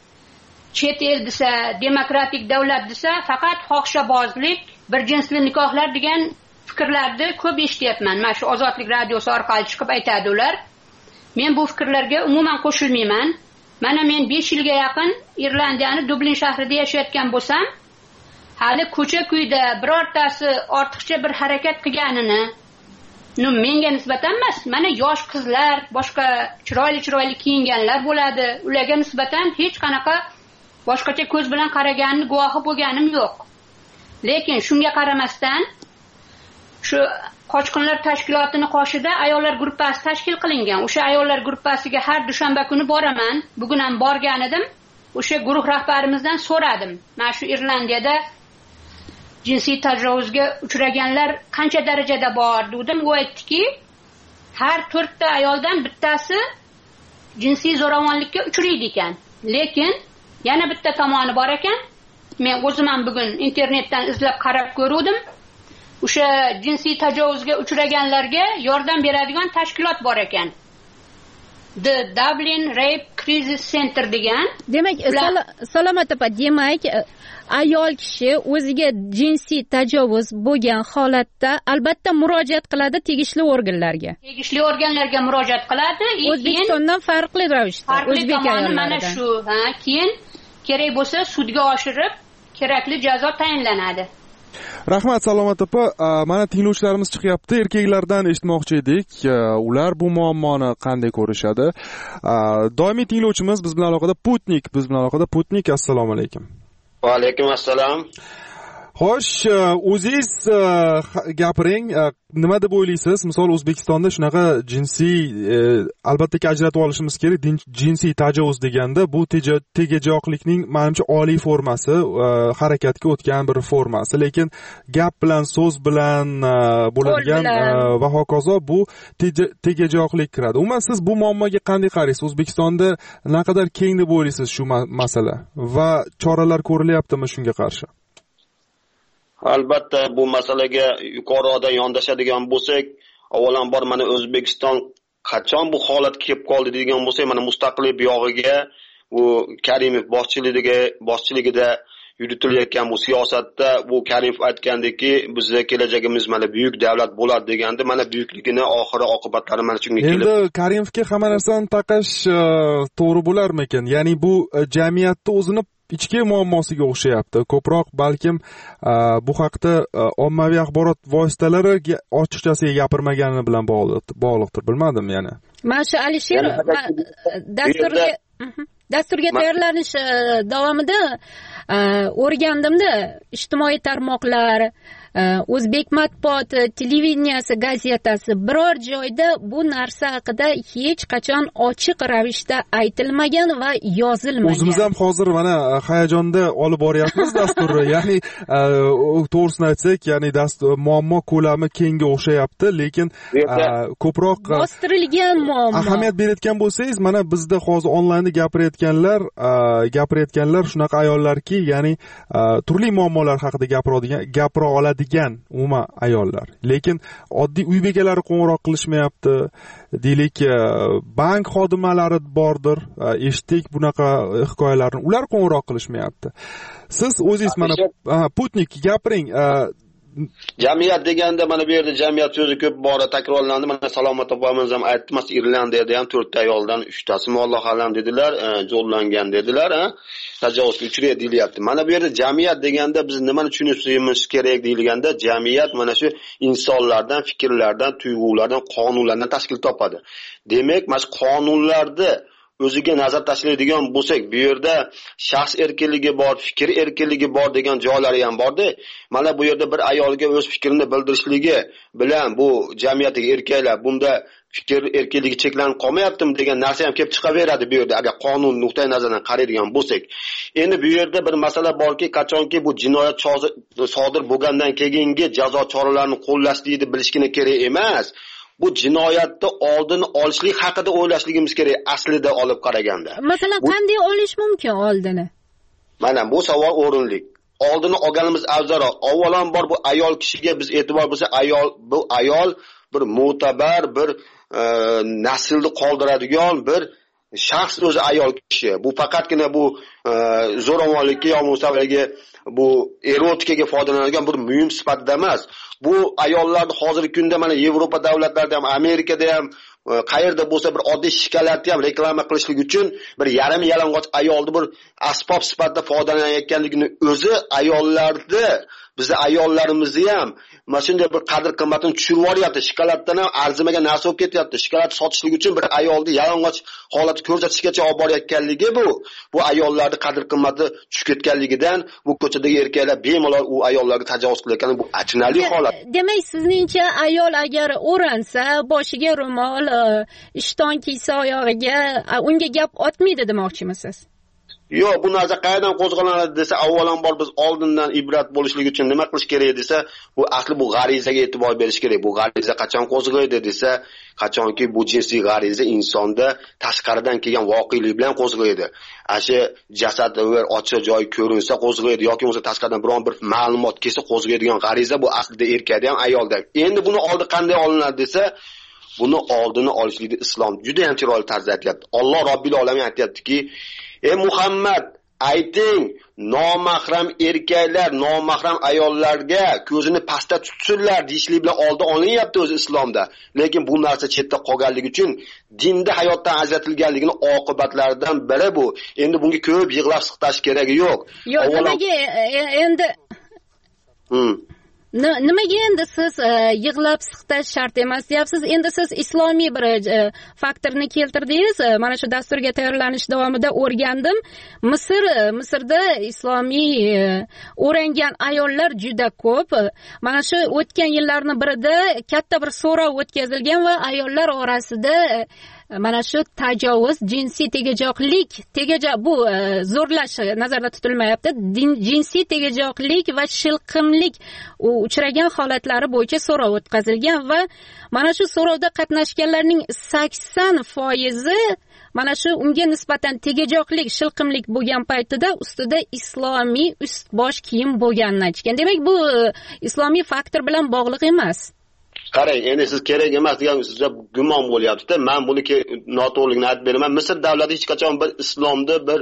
Speaker 13: chet el desa, demokratik davlat desa, faqat fohishabozlik, bir jinsli nikohlar degan fikrlarni ko'p eshityapman. Mana shu Ozodlik radiosi orqali chiqib aytadi ular. Men bu fikrlarga umuman qo'shilmayman. Mana men besh yilga yaqin Irlandiyaning Dublin shahrida yashayotgan bo'lsam, hali ko'cha-kuyda birortasi ortiqcha bir harakat qilganini, no menga nisbatan emas, mana yosh qizlar, boshqa chiroyli-chiroyli kiyinganlar bo'ladi. Ularga nisbatan hech qanaqa boshqacha ko'z bilan qaraganini guvohi bo'lganim yo'q. Lekin shunga qaramasdan shu qochqinlar tashkilotining qoshida ayollar gruppasi tashkil qilingan. O'sha ayollar gruppasiga har dushanba kuni boraman. Bugun ham borgan edim. O'sha guruh rahbarimizdan so'radim. Mana shu Irlandiyada jinsiy tajovuzga uchraganlar qancha darajada bor dedim. U aytdiki, har to'rtta ayoldan bittasi jinsiy zo'ravonlikka uchraydi ekan. Lekin yana bitta tomoni bor ekan. Men o'zim ham bugun internetdan izlab qarab ko'rdim. O'sha jinsiy tajovuzga uchraganlarga yordam beradigan tashkilot bor ekan. The Dublin Rape Crisis Center degan.
Speaker 9: Demak, Salomat opa, demak, ayol kishi o'ziga jinsiy tajovuz bo'lgan holatda albatta murojaat qiladi tegishli organlarga.
Speaker 13: Tegishli organlarga murojaat qiladi.
Speaker 9: O'zbekistondan farqli ravishda.
Speaker 13: O'zbek ayollaridan mana shu, ha, keyin kerak bo'lsa sudga oshirib kerakli jazo tayinlanadi.
Speaker 8: Rahmat Salomat opa, mana tinglovchilarimiz chiqyapti. Erkaklardan eshitmoqchi edik. Ular bu muammoni qanday ko'rishadi? Doimiy tinglovchimiz biz bilan aloqada Putnik, biz bilan aloqada Putnik. Assalomu alaykum.
Speaker 14: Va alaykum assalom.
Speaker 8: Xo'sh, o'zingiz gapiring, nima deb o'ylaysiz? Misol O'zbekistonda shunaqa jinsiy, albatta ajratib olishimiz kerak, jinsiy tajovuz deganda bu tegajoqlikning menimcha oliy formasi, harakatga o'tgan bir formasi, lekin gap bilan, so'z bilan bo'ladigan va hokazo bu tegajoqlik kiradi. Umuman siz bu muammoga qanday qaraysiz? O'zbekistonda naqadar keng deb o'ylaysiz shu masala va choralar ko'rilyaptimi shunga qarshi?
Speaker 14: Albatta bu masalaga yuqoridan yondashadigan bo'lsak, avvalambor mana O'zbekiston qachon bu holatga kelib qoldi degan bo'lsak, mana mustaqillik buyog'iga u Karimov boshchiligida boshchiligida yuritilayotgan bu siyosatda bu Karimov aytgandiki, bizning kelajagimiz mana buyuk davlat bo'ladi deganda, mana buyukligini oxiri oqibatlari mana shunga kelib.
Speaker 8: Endi Karimovga hamma narsani taqash to'g'ri bo'larmikan? Ya'ni bu jamiyatda o'zini ichki muammosiga o'xshayapti. Ko'proq balkim bu haqda ommaviy axborot vositalari ochiqchasiga gapirmagani bilan bog'liqdir, bilmadim yana.
Speaker 9: Mana shu Alisher dasturga dasturga tayyorlanish davomida o'rgandimda, ijtimoiy tarmoqlar, O'zbek matbuoti, televideniyasi, gazetasi biror joyda bu narsa haqida hech qachon ochiq ravishda aytilmagan va yozilmagan.
Speaker 8: O'zimiz ham hozir mana hayajonda olib boryapmiz dasturni. Ya'ni to'g'risini aytsak, ya'ni dastur muammo ko'lami kengga o'xshayapti, lekin ko'proq
Speaker 9: bostirilgan muammo.
Speaker 8: Ahamiyat berayotgan bo'lsangiz, mana bizda hozir onlaynda gapirayotganlar, gapirayotganlar shunaqa ayollarki, ya'ni turli muammolar haqida gapiradigan, gapira oladi degan umuman ayollar. Lekin oddiy uy bekalari qo'ng'iroq qilishmayapti. Deylik, bank xodimalari bordir. Eshitdik bunaqa hikoyalarni. Ular qo'ng'iroq qilishmayapti. Siz o'zingiz mana Putnik gapiring.
Speaker 14: Jamiyat deganda mana bu yerda jamiyat so'zi ko'p bora takrorlandi. Mana Salomat opamiz ham aytmas, Irlandiyada ham to'rtta ayoldan uchtasi Alloh alam dedilar, zo'rlangan dedilar, ha. Tajovuzga uchraydi deyilyapti. Mana bu yerda jamiyat deganda biz nimani tushunishimiz kerak deyilganda, jamiyat mana shu insonlardan, fikrlardan, tuyg'ulardan, qonunlardan tashkil topadi. Demak, mana shu qonunlarni o'ziga nazar tashlaydigan bo'lsak, bu yerda shaxs erkinligi bor, fikr erkinligi bor degan joylari ham bordi. Mana bu yerda bir ayolga o'z fikrini bildirishligi bilan bu jamiyatdagi erkaklar bunda fikr erkinligi cheklanib qolmayaptimi degan narsa ham kelib chiqaveradi bu yerda, agar qonun nuqtai nazaridan qaraydigan bo'lsak. Endi bu yerda bir masala borki, qachonki bu jinoyat sodir bo'lgandan keyingi jazo choralarini qo'llashlikni bilishgina kerak emas. Bu jinoyatni oldini olishlik haqida o'ylashligimiz kerak aslida olib qaraganda.
Speaker 9: Masalan, qanday olish mumkin oldini?
Speaker 14: Mana bu savol o'rinli. Oldini olganimiz afzalroq. Avvalambor bu ayol kishiga biz e'tibor bo'lsa, ayol bu ayol bir mo'tabar, bir e, naslni qoldiradigan bir shaxs o'zi ayol kishi. Bu faqatgina bu e, zo'ravonlikka yoki bo'lmasa bu erotikaga foydalanadigan bir muhim sifatida emas. Bu ayollarni hozirgi kunda mana Yevropa davlatlarida ham, Amerikada ham, qayerda bo'lsa bir oddiy shikalarni ham reklama qilishlik uchun bir yarim yalang'och ayolni bir asbob sifatida foydalanayotganligini o'zi ayollarni, bizning ayollarimizni ham mana shunday bir qadr qimmatini tushirib yuboryapti. Shikolatdan ham arzimagan narsa bo'lib ketyapti. Shikolat sotishlik uchun bir ayolni yalang'och holatda ko'rsatishgacha olib borayotganligi bu. Bu ayollarning qadr qimmati tushib ketganligidan bu ko'chadagi erkaklar bemalol u ayollarga tajovuz qilayotgani bu achinarli holat.
Speaker 9: Demak, sizningcha ayol agar o'ransa, boshiga ro'mol, ishton kiysa oyog'iga, unga gap otmaydi demoqchimisiz?
Speaker 14: Yo'q, bu narsa qayerdan qo'zg'alanadi desa, avvalambor biz oldindan ibrat bo'lishlik uchun nima qilish kerak desa, bu asli bu g'arizaga e'tibor berish kerak. Bu g'ariza qachon qo'zg'aydi desa, qachonki bu jinsiy g'ariza insonda tashqaridan kelgan voqelik bilan qo'zg'aydi. Asha jasad va ochiq joy ko'rinsa qo'zg'aydi yoki bo'lmasa tashqaridan biron bir ma'lumot kelsa qo'zg'aydigan g'ariza bu aslida erkakda ham, ayolda ham. Endi buni oldi qanday olinadi desa, buni oldini olishlikda islom juda ham chiroyli tarzda aytyapti. Alloh Robbil olamin aytyaptiki, ey Muhammad, ayting, nomahram erkaklar nomahram ayollarga ko'zini pastda tutsunlar deyishlik bilan oldi olinyapti o'zi islomda. Lekin bu narsa chetda qolganligi uchun dinda hayotdan ajratilganligini oqibatlaridan biri bu. Endi bunga ko'p yig'lab siqtash keragi yo'q.
Speaker 9: Yo'q, nimaga endi
Speaker 14: Hmm.
Speaker 9: Nimaga endi siz yig'lab siqtash shart emas deyapsiz? Endi siz islomiy bir faktorni keltirdingiz. Mana shu dasturga tayyorlanish davomida o'rgandim. Misr, Misrda islomiy o'rangan ayollar juda ko'p. Mana shu o'tgan yillarning birida katta bir so'rov o'tkazilgan va ayollar orasida mana shu tajovuz, jinsiy tegajoqlik, tegajoq bu zo'rlash nazarda tutilmayapti. Jinsiy tegajoqlik va shilqimlik uchragan holatlari bo'yicha so'rov o'tkazilgan va mana shu so'rovda qatnashganlarning sakson foizi mana shu unga nisbatan tegajoqlik, shilqimlik bo'lgan paytida ustida islomiy ust-bosh kiyim bo'lganini aytgan. Demak, bu islomiy faktor bilan bog'liq emas.
Speaker 14: Qarang, endi siz kerak emas degan sizga gumon bo'lyapti-da. Men buni noto'g'riligini aytib beraman. Misr davlati hech qachon bir islomda bir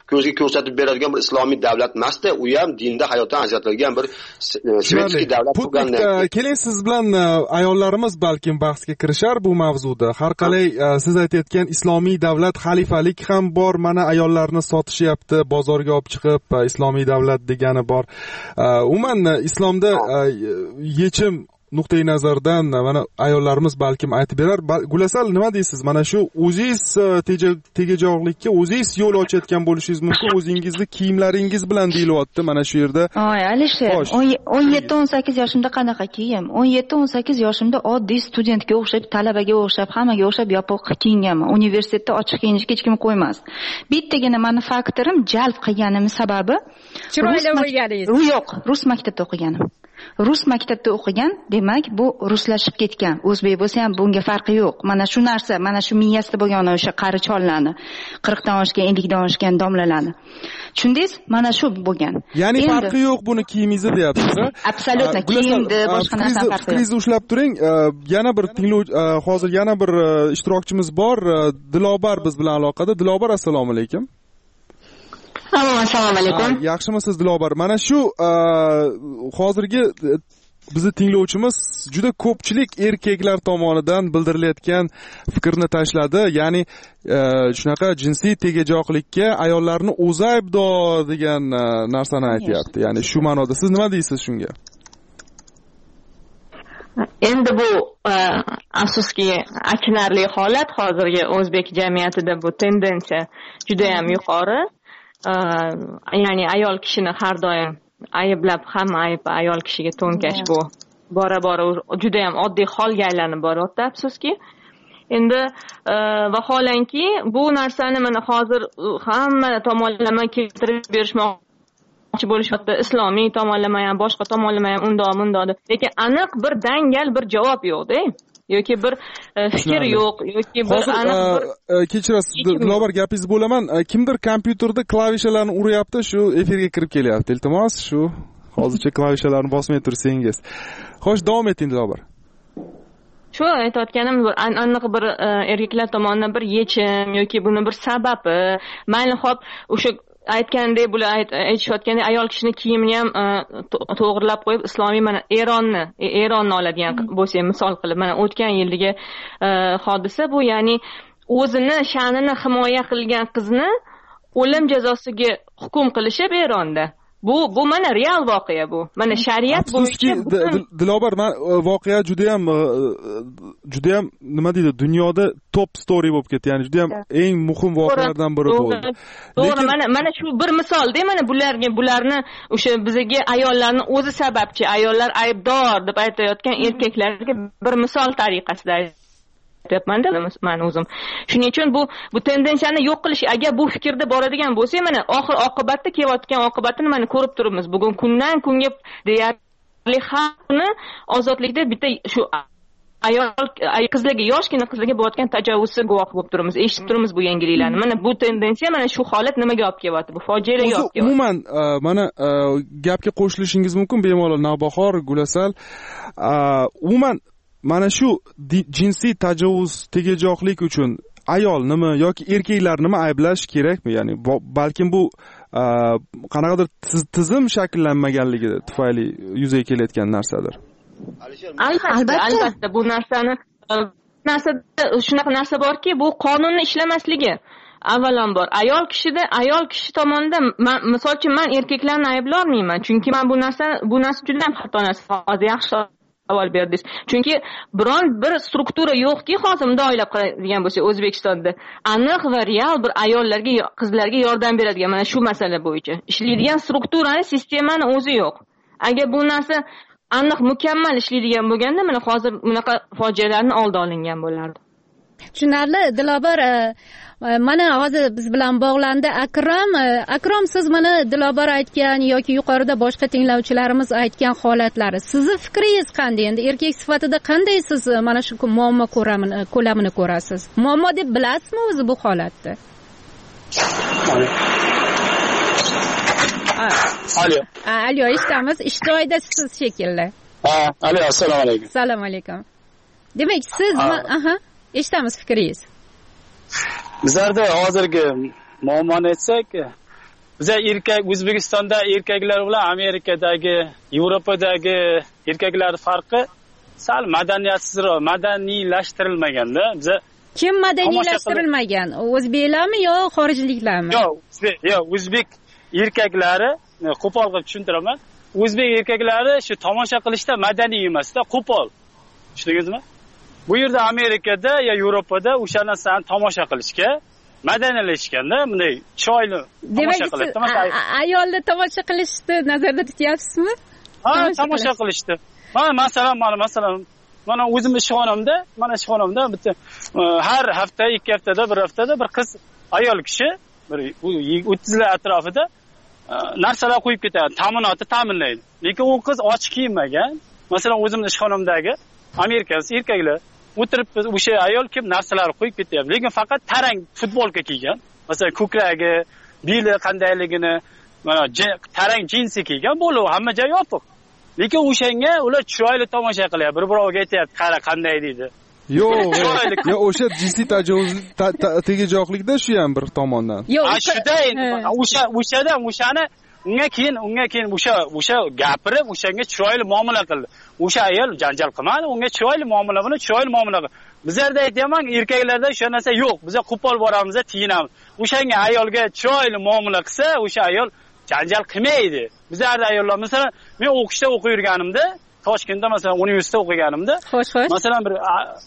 Speaker 14: ko'zga ko'rsatib beradigan bir islomiy davlat emasda, u ham dinda hayotdan ajratilgan bir svetskiy davlat bo'lgandan
Speaker 8: keling siz bilan ayollarimiz balkim bahsga kirishar bu mavzuda. Har qalay siz aytayotgan islomiy davlat, xalifalik ham bor, mana ayollarni sotishyapti, bozorga olib chiqib islomiy davlat degani bor. Umuman islomda yechim nuqtai nazardan mana ayollarimiz balkim aytib berar. Gulasal nima deysiz? Mana shu o'zingiz tegajog'likka o'zingiz yo'l ochayotgan bo'lishingiz mumkin. O'zingizni kiyimlaringiz bilan deyilyapti mana shu yerda.
Speaker 10: Voy, Alisher, o'n yetti o'n sakkiz yoshimda qanaqa kiyim? o'n yetti o'n sakkiz yoshimda oddiy studentga o'xshab, talabaga o'xshab, hammaga o'xshab yopiq kiyinganman. Universitetda ochiq kiyinishga hech kim qo'ymas. Bittagina meni faktorim jalb qilganim sababi
Speaker 9: chiroyli bo'lganingiz.
Speaker 10: Yo'q, rus maktabida o'qiganim. Rus maktabda o'qigan, demak bu ruslashib ketgan. O'zbek bo'lsa ham bunga farqi yo'q. Mana shu narsa, mana shu miyasida bo'lgan o'sha qari chollarni, qirqdan oshgan, ellikdan oshgan domlalarni. Tushundingiz? Mana shu bo'lgan.
Speaker 8: Ya'ni farqi yo'q buni kiyimingizda deyapsiz.
Speaker 10: Absolyutno, kiyimda boshqa narsa farqi yo'q.
Speaker 8: Fikringizni ushlab turing. Yana bir tinglov hozir yana bir ishtirokchimiz bor. Dilobar biz bilan aloqada. Dilobar, assalomu alaykum.
Speaker 2: Assalomu alaykum.
Speaker 8: Yaxshimisiz Dilobar? Mana shu hozirgi bizni tinglovchimiz juda ko'pchilik erkaklar tomonidan bildirilayotgan fikrni tashladi. Ya'ni shunaqa jinsiy tegajoqlikka ayollarni o'zi aybdor degan narsani aytyapti. Ya'ni shu ma'noda siz nima deysiz shunga?
Speaker 2: Endi bu afsuski achinarli holat. Hozirgi o'zbek jamiyatida bu tendensiya juda ham yuqori. Ya'ni ayol kishini har doim ayblab, hamma ayb ayol kishiga to'nkash bu bora bora juda ham oddiy holga aylanib boryapti afsuski. Endi vaholanki bu narsani mana hozir hamma tomonlama keltirib berishmoqchi bo'lishyapti. Islomiy tomonlama ham, boshqa tomonlama ham undoq bundoq. Lekin aniq bir dangal bir javob yo'q-da. yoki bir fikr yo'q, yoki bir aniq bir
Speaker 8: kechirasiz, Dilobar gapingizni bo'laman. Kimdir kompyuterda klavishalarni uryapti, shu efirga kirib kelyapti. Iltimos, shu hozircha klavishalarni bosmay tursangiz. Xo'sh, davom eting Dilobar.
Speaker 2: Shu aytayotganim bir aniq bir erkaklar tomonidan bir yechim yoki buni bir sababi, mayli hop o'sha aytgandek bular aytishayotgandek ayol kishini kiyimini ham to'g'rilab qo'yib islomiy mana Eronni Eronni oladigan bo'lsak misol qilib mana o'tgan yildagi hodisa bu, ya'ni o'zini sha'nini himoya qilgan qizni o'lim jazosiga hukm qilishib Eronda. Bu bu mana real voqea bu. Mana shariat bo'yicha
Speaker 8: Dilobar, men voqea juda ham juda ham nima deydi, dunyoda top story bo'lib ketdi. Ya'ni juda ham eng muhim voqealardan biri bo'ldi.
Speaker 2: To'g'ri, mana mana shu bir misol-da, mana bularga bularni o'sha bizga ayollarni o'zi sababchi, ayollar aybdor deb aytayotgan erkaklarga bir misol tariqasida aytayapman-da men o'zim. Shuning uchun bu bu tendensiyani yo'q qilish, agar bu fikrda boradigan bo'lsak, mana oxir oqibatda kelayotgan oqibatini mana ko'rib turibmiz. Bugun kundan kunga deyarli xalqni ozodlikda bitta shu ayol qizlarga, yoshgina qizlarga bo'layotgan tajovuzga guvoh bo'lib turibmiz. Eshitib turibmiz bu yangiliklarni. Mana bu tendensiya, mana shu holat nimaga olib kelyapti? Bu fojiaga olib kelyapti.
Speaker 8: Umuman mana gapga qo'shilishingiz mumkin bemalol Navbahor, Gulasal. Umuman mana shu jinsiy tajovuz, tegajoqlik uchun ayol nima yoki erkaklar nima ayblash kerakmi? Ya'ni balkim bu qanaqadir tizim shakllanmaganligi tufayli yuzaga kelayotgan narsadir.
Speaker 2: Albatta, albatta bu narsani narsada shunaqa narsa borki, bu qonunni ishlamasligi. Avvalambor ayol kishida ayol kishi tomonidan misol uchun men erkaklarni ayblay olmayman, chunki men bu narsani bu narsa juda ham xato narsa. Hozir yaxshi savol berdingiz. Chunki biron bir struktura yo'qki, hozir bunday o'ylab qaraydigan bo'lsak O'zbekistonda aniq va real bir ayollarga, qizlarga yordam beradigan mana shu masala bo'yicha ishlaydigan strukturani, sistemani o'zi yo'q. Agar bu narsa aniq mukammal ishlaydigan bo'lganda mana hozir bunaqa fojialarning oldi olingan bo'lardi.
Speaker 9: Tushunarli. Dilobar, mana hozir biz bilan bog'landi Akrom. Akrom, siz mana Dilobar aytgan yoki yuqorida boshqa tinglovchilarimiz aytgan holatlari, sizni fikringiz qanday? Endi erkak sifatida qanday siz mana shu muammo ko'lamini ko'rasiz? Muammo deb bilasizmi o'zi bu holatni?
Speaker 15: Alo.
Speaker 9: Alo, eshitamiz. Ishtoyda siz shekilli.
Speaker 15: Ha, alo, assalomu alaykum.
Speaker 9: Assalomu alaykum. Demak, siz aha, eshitamiz fikringiz.
Speaker 15: Bizlarda hozirgi muammoni aytsak, Biza erkak O'zbekistonda erkaklar bilan Amerikadagi, Yevropadagi erkaklar farqi sal madaniyatsizroq, madaniylashtirilmaganda. Biza
Speaker 9: kim madaniylashtirilmagan? O'zbeklarmi yo xorijliklarmi?
Speaker 15: Yo'q, yo'q, o'zbek erkaklari, qo'pol qilib tushuntiraman. O'zbek erkaklari shu tomosha qilishda madaniy emasda, qo'pol. Tushundingizmi? Bu yerda Amerikada yo Yevropada o'sha narsani tomosha qilishga madaniylashganda bunday chiroyli tomosha qiladi.
Speaker 9: Demak, ayolni tomosha qilishni nazarda tutyapsizmi?
Speaker 15: Ha, tomosha qilishdi. Mana masalan, mana masalan, mana o'zim ishxonamda, mana ishxonamda bitta har hafta, ikki haftada, bir haftada bir qiz, ayol kishi bir o'ttizlar atrofida narsalar qo'yib ketadi, ta'minotni ta'minlaydi. Lekin u qiz ochiq kiyinmagan. Masalan, o'zimning ishxonamdagi amerikalik erkaklar o'tiribmiz, o'sha ayol kim narsalarni qo'yib ketyapti. Lekin faqat tarang futbolka kiygan. Masalan, ko'kragi, beli qandayligini, mana tarang jinsi kiygan, bo'lib hamma joy yopiq. Lekin o'shanga ular chiroyli tomosha qilyapti. Bir-birovga aytayapti, qara qanday deydi.
Speaker 8: Yo'q, yo o'sha jinsiy tajovuz tegajoqlikda shu ham bir tomondan.
Speaker 15: Yo'q, shuda endi o'sha o'shadan o'shani unga keyin unga keyin o'sha o'sha gapirib, o'shanga chiroyli muomala qildi. O'sha ayol janjal qilmadi, unga chiroyli muomala bilan chiroyli muomala qildi. Bizlarda aytayman, erkaklarda o'sha narsa yo'q. Biz qo'pol boramiz, tiyinamiz. O'shanga ayolga chiroyli muomala qilsa, o'sha ayol janjal qilmaydi. Bizlarda ayollar, masalan, men o'qishda o'qib yurganimda, Toshkentda masalan universitetda o'qiganimda,
Speaker 9: xo'sh, xo'sh.
Speaker 15: Masalan bir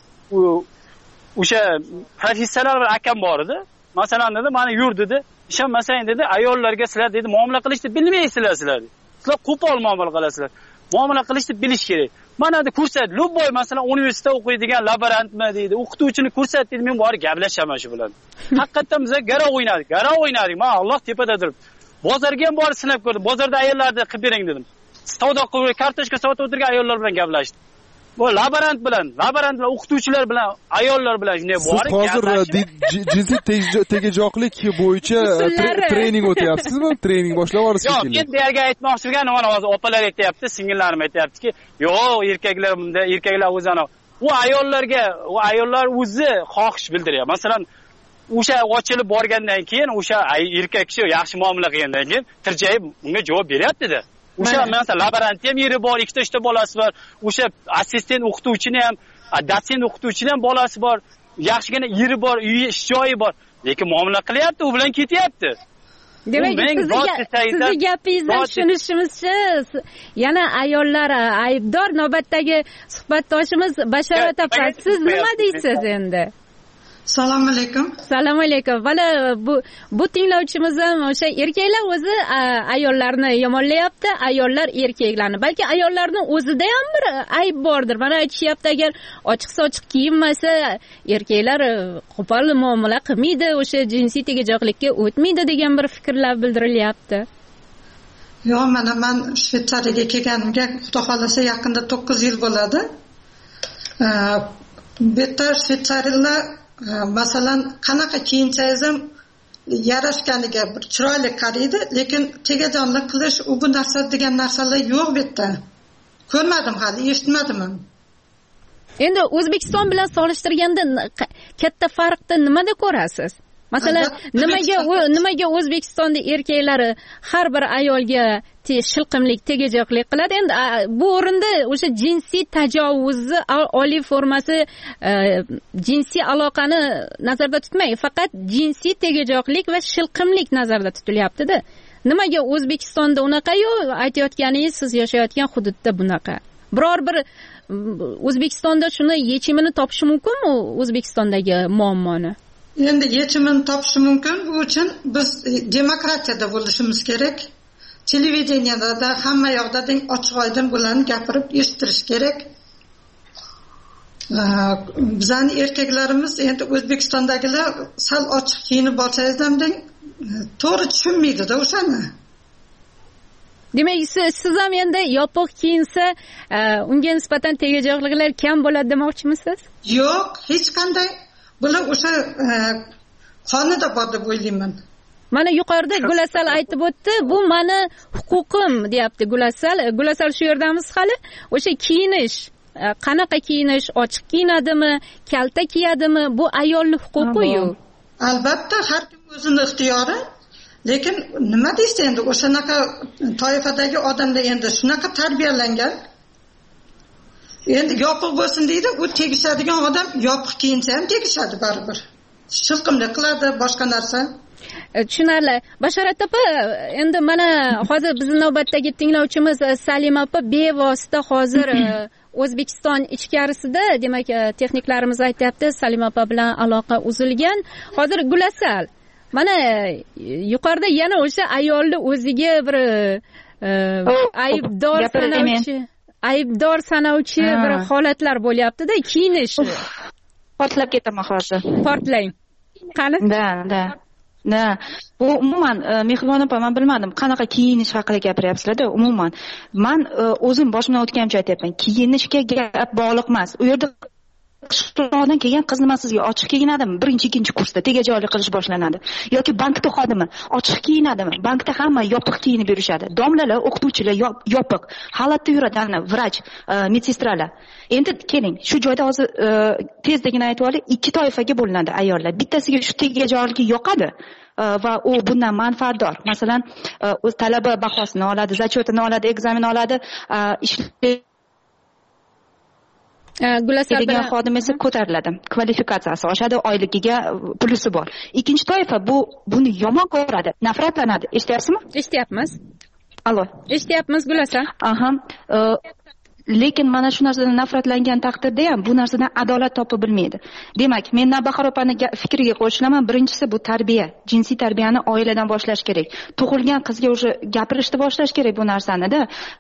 Speaker 15: o'sha professorlar bir akam bor edi. Masalan dedi, "Mana yur" dedi. "Ishonmasang" dedi, "ayollarga sizlar dedi muomala qilishni bilmaysizlar sizlar. Sizlar qo'pol muomala qilasizlar. Muomala qilishni bilish kerak. Mana dedi ko'rsat, Lubboy masalan universitetda o'qiydigan laborantmi deydi. O'qituvchini ko'rsat dedi, men bor gaplashaman shu bilan. Haqiqatan biz garov o'ynadik, garov o'ynadik. Men Alloh tepada turib. Bozorga ham borib sinab ko'rdim. Bozorda ayollarni qilib bering dedim. Savdo qilib, kartoshka sotib o'tirgan ayollar bilan gaplashdim. Bu laborant bilan, laborant bilan, o'qituvchilar bilan, ayollar bilan shunday bor.
Speaker 8: Siz hozir jinsiy tegajoqlik bo'yicha trening o'tyapsizmi? Trening boshlab yuborsiz
Speaker 15: shekilli. Yo'q, men bu yerga aytmoqchi eganim, mana hozir opalar aytayapti, singillarim aytayaptiki, "Yo'q, erkaklar bunda, erkaklar o'zini." U ayollarga, u ayollar o'zi xohish bildiryapti. Masalan, o'sha ochilib borgandan keyin o'sha erkak kishi yaxshi muomala qilgandan keyin tirjayib unga javob beryapti-da. O'sha masalan laborant ham yeri bor, ikkita uchta bolasi bor. O'sha assistent o'qituvchini ham, dotsent o'qituvchini ham bolasi bor. Yaxshigina yeri bor, uyi, ish joyi bor. Lekin muomala qilyapti, u bilan ketyapti.
Speaker 9: Demak, sizni gapingizdan tushunishimizcha, yana ayollar aybdor. Navbatdagi suhbatdoshimiz Bashorat opa, siz nima deysiz endi?
Speaker 16: Assalomu alaykum.
Speaker 9: Assalomu alaykum. Mana bu bu tinglovchimiz ham o'sha erkaklar o'zi ayollarni yomonlayapti, ayollar erkaklarni. Balki ayollarning o'zida ham bir ayb bordir. Mana aytishyapti, agar ochiq-sochiq kiyinmasa, erkaklar qo'pol muomala qilmaydi, o'sha jinsiy tegajoqlikka o'tmaydi degan bir fikrlar bildirilyapti.
Speaker 16: Yo'q, mana men Shveysariyaga kelganimga Xudo xolasa yaqinda to'qqiz yil bo'ladi. Bu yerda shvetsariyaliklar masalan qanaqa kiyinsangiz ham yarashganiga bir chiroyli qaraydi, lekin tegajonlik qilish u bu narsa degan narsalar yo'q bu yerda. Ko'rmadim hali, eshitmadim ham.
Speaker 9: Endi O'zbekiston bilan solishtirganda katta farqni nimada ko'rasiz? Masalan, nimaga nimaga O'zbekistonda erkaklari har bir ayolga shilqimlik, tegajoqlik qiladi? Endi bu o'rinda o'sha jinsiy tajovuzning oliy formasi, jinsiy aloqani nazarda tutmang, faqat jinsiy tegajoqlik va shilqimlik nazarda tutilyapti-da. Nimaga O'zbekistonda unaqa-yu, aytayotganingiz siz yashayotgan hududda bunaqa? Biror bir O'zbekistonda shuni yechimini topish mumkinmi, O'zbekistondagi muammoni?
Speaker 16: Endi yechimini topish mumkin. Bu uchun biz demokratiyada bo'lishimiz kerak. Televideniyada hamma yoqda ochiq-oydin bularni gapirib eshittirish kerak. Bizning erkaklarimiz endi O'zbekistondagilar sal ochiq kiyinib borsangiz ham to'g'ri tushunmaydi-da o'shani.
Speaker 9: Demak, siz ham endi yopiq kiyinsa, unga nisbatan tegajoqliklar kam bo'ladi demoqchimisiz?
Speaker 16: Yo'q, hech qanday. Bular o'sha qonunda bor deb o'ylayman.
Speaker 9: Mana yuqorida Gulasal aytib o'tdi, bu meni huquqim deyapti Gulasal. Gulasal shu yerdamiz hali. O'sha kiyinish, qanaqa kiyinish, ochiq kiyinadimi, kalta kiyadimi, bu ayolning huquqi-yu.
Speaker 16: Albatta, har kim o'zining ixtiyori. lekin nima deysiz endi o'shanaqa toifadagi odamlar endi shunaqa tarbiyalangan, endi yopiq bo'lsin deydi, u tegishadigan odam yopiq kiyinsa ham tegishadi baribir, shilqimlik qiladi, boshqa narsa.
Speaker 9: Tushunarli. Bashorat opa, endi mana hozir bizning navbatdagi tinglovchimiz Salima opa bevosita hozir O'zbekiston ichkarisida, demak, texniklarimiz aytayapti, Salima opa bilan aloqa uzilgan. Hozir Gulasal, mana yuqorida yana o'sha ayolni o'ziga bir aybdor sanovchi, aybdor sanovchi bir holatlar bo'lyapti-da, kiyinish.
Speaker 10: Portlab ketaman hozir.
Speaker 9: Portlang. Qani?
Speaker 10: Da, da. Da. Bu umuman Mehribon opa, men bilmadim qanaqa kiyinish haqida gapiryapsizlar-da. Umuman men o'zim boshimdan o'tgancha aytyapman, kiyinishga gap bog'liq emas. U yerda qishloqdan kelgan qiz nima sizga ochiq kiyinadimi? Birinchi, ikkinchi kursda tegajog'lik qilish boshlanadi. Yoki bankda xodimi ochiq kiyinadimi? Bankda hamma yopiq kiyinib yurishadi. Domlalar, o'qituvchilar yopiq, xalatda yuradi, vrach, medsestralar. Endi keling, shu joyda hozir tezdagina aytib olaylik, ikki toifaga bo'linadi ayollar. Bittasiga shu tegajog'ligi yoqadi va u bundan manfaatdor. Masalan, o'z talaba bahosini oladi, zachotini oladi, ekzamen oladi, ishlaydi.
Speaker 9: Gulasal
Speaker 10: degan xodim esa ko'tariladi, kvalifikatsiyasi oshadi, oyligiga pulusi bor. Ikkinchi toifa bu buni yomon ko'radi, nafratlanadi. Eshityapsizmi?
Speaker 9: Eshityapmiz.
Speaker 10: Alo.
Speaker 9: Eshityapmiz Gulasal.
Speaker 10: Aha. Lekin mana shu narsadan nafratlangan taqdirda ham bu narsadan adolat topib bilmaydi. Demak, men Navbahor opani fikriga qo'shilaman. Birinchisi bu tarbiya, jinsiy tarbiyani oiladan boshlash kerak. Tug'ilgan qizga o'sha gapirishni boshlash kerak bu narsani-da.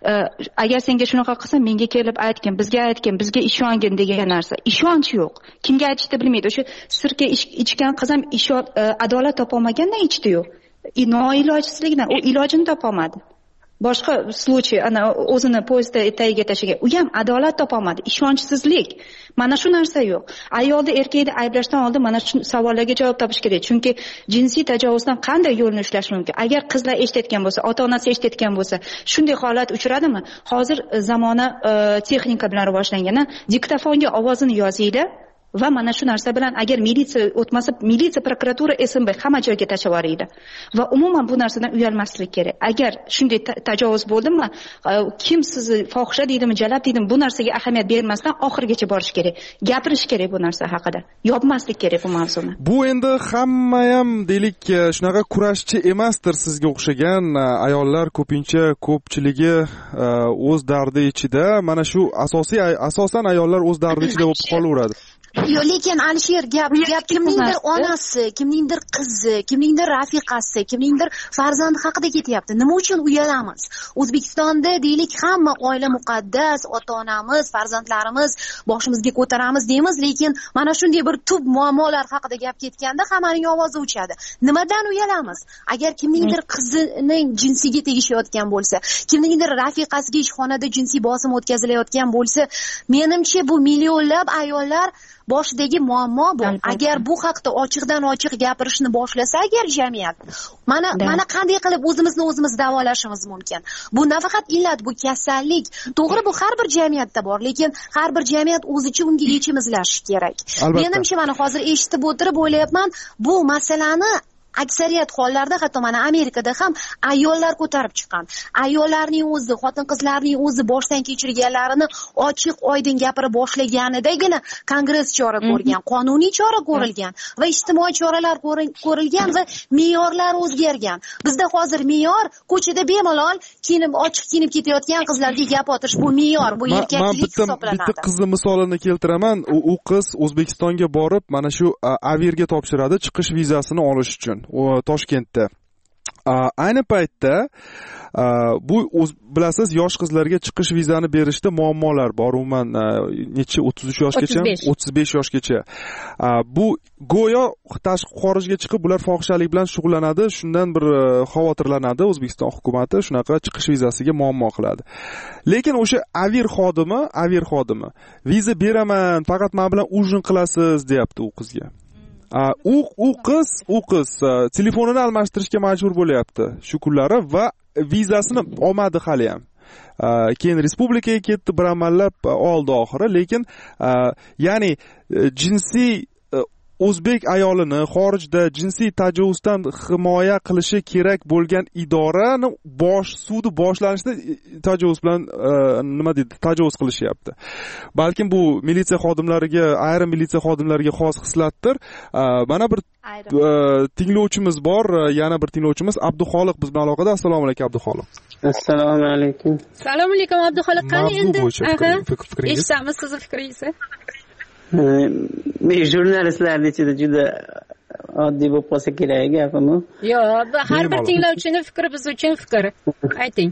Speaker 10: Agar senga shunaqa qilsa, menga kelib aytgin, bizga aytgin, bizga ishongin degan narsa. Ishonch yo'q. Kimga aytishni bilmaydi. O'sha sirka ichgan qiz ham adolat topolmagandan ichdi-yu. Noilojsizlikdan u ilojini topolmadi. Boshqa случай, ana o'zini poyezdda etagiga tashlagan, u ham adolat topolmadi, ishonchsizlik. Mana shu narsa yo'q. Ayolni erkakni ayblashdan oldin mana shu savollarga javob topish kerak. Chunki jinsiy tajovuzdan qanday yo'lni ushlash mumkin? Agar qizlar eshitayotgan bo'lsa, ota-onasi eshitayotgan bo'lsa, shunday holat uchradimi? Hozir zamona texnika bilan rivojlangan. Diktofonga ovozini yozinglar va mana shu narsa bilan agar militsiya o'tmasa, militsiya, prokuratura, S M B hamma joyga tashlab yuboradi. Va umuman bu narsadan uyalmaslik kerak. Agar shunday tajovuz bo'ldimi, kim sizni fohisha deydimi, jalab deydimi, bu narsaga ahamiyat bermasdan oxirigacha borish kerak. Gapirish kerak bu narsa haqida. Yopmaslik kerak bu mavzuni.
Speaker 8: Bu endi hamma ham deylik shunaqa kurashchi emasdir sizga o'xshagan ayollar, ko'pincha ko'pchiligi o'z dardi ichida, mana shu asosiy asosan ayollar o'z dardi ichida bo'lib qolaveradi.
Speaker 12: Yo'q, lekin Alisher, gap gap kimningdir onasi, kimningdir qizi, kimningdir rafiqasi, kimningdir farzandi haqida ketyapti. Nima uchun uyalamiz? O'zbekistonda deylik hamma oila muqaddas, ota-onamiz, farzandlarimiz boshimizga ko'taramiz deymiz, lekin mana shunday bir tub muammolar haqida gap ketganda hammaning ovozi o'chadi. Nimadan uyalamiz? Agar kimningdir qizining jinsiga tegishayotgan bo'lsa, kimningdir rafiqasiga ishxonada jinsiy bosim o'tkazilayotgan bo'lsa, menimcha bu millionlab ayollar boshidagi muammo bu. Agar bu haqda ochiqdan ochiq gapirishni boshlasa agar jamiyat, mana mana qanday qilib o'zimizni o'zimiz davolashimiz mumkin? Bu nafaqat illat, bu kasallik. To'g'ri, bu har bir jamiyatda bor, lekin har bir jamiyat o'zicha unga yechim izlashi kerak. Menimcha mana hozir eshitib o'tirib o'ylayapman, bu masalani aksariyat hollarda, hatto mana Amerikada ham ayollar ko'tarib chiqqan. Ayollarning o'zi, xotin-qizlarning o'zi boshdan kechirganlarini ochiq oydin gapirib boshlaganidagina Kongress chora ko'rgan, qonuniy chora ko'rilgan va ijtimoiy choralar ko'rilgan va me'yorlar o'zgargan. Bizda hozir me'yor ko'chada bemalol kiyinib, ochiq kiyinib ketayotgan qizlarga gap otish, bu me'yor, bu erkaklik hisoblanadi.
Speaker 8: Bitta qizni misolini keltiraman. U qiz O'zbekistonga borib, mana shu aviarga topshiradi chiqish vizasini olish uchun. Toshkentda. Ayni paytda bu bilasiz, yosh qizlarga chiqish vizani berishda muammolar bor. Umuman necha o'ttiz uch yoshgacha, o'ttiz besh yoshgacha. Bu go'yo tashqi xorijga chiqib bular fohishalik bilan shug'ullanadi. Shundan bir xavotirlanadi O'zbekiston hukumatı, shunaqa chiqish vizasiga muammo qiladi. Lekin o'sha avir xodimi, avir xodimi viza beraman, faqat men bilan ujin qilasiz, deyapti u qizga. u u qiz u qiz telefonini almashtirishga majbur bo'lyapti shu kunlari va vizasini olmadi hali ham. Keyin respublikaga ketdi, bir amallab oldi oxiri, lekin ya'ni jinsiy o'zbek ayolini xorijda jinsiy tajovuzdan himoya qilishi kerak bo'lgan idorani bosh sudi boshlanishida tajovuz bilan nima deydi tajovuz qilishyapti. Balkim bu militsiya xodimlariga, ayrim militsiya xodimlariga xos xislatdir. Mana bir tinglovchimiz bor, yana bir tinglovchimiz Abduxoliq biz bilan aloqada. Assalomu alaykum Abduxoliq.
Speaker 17: Assalomu alaykum.
Speaker 9: Assalomu alaykum Abduxoliq. Qani endi? Eshitamiz sizni fikringizni.
Speaker 17: Men jurnalistlarning ichida juda oddiy bo'lib qolsa kerak gapimi?
Speaker 9: Yo'q, har bir tinglovchining fikri biz uchun fikr. Ayting.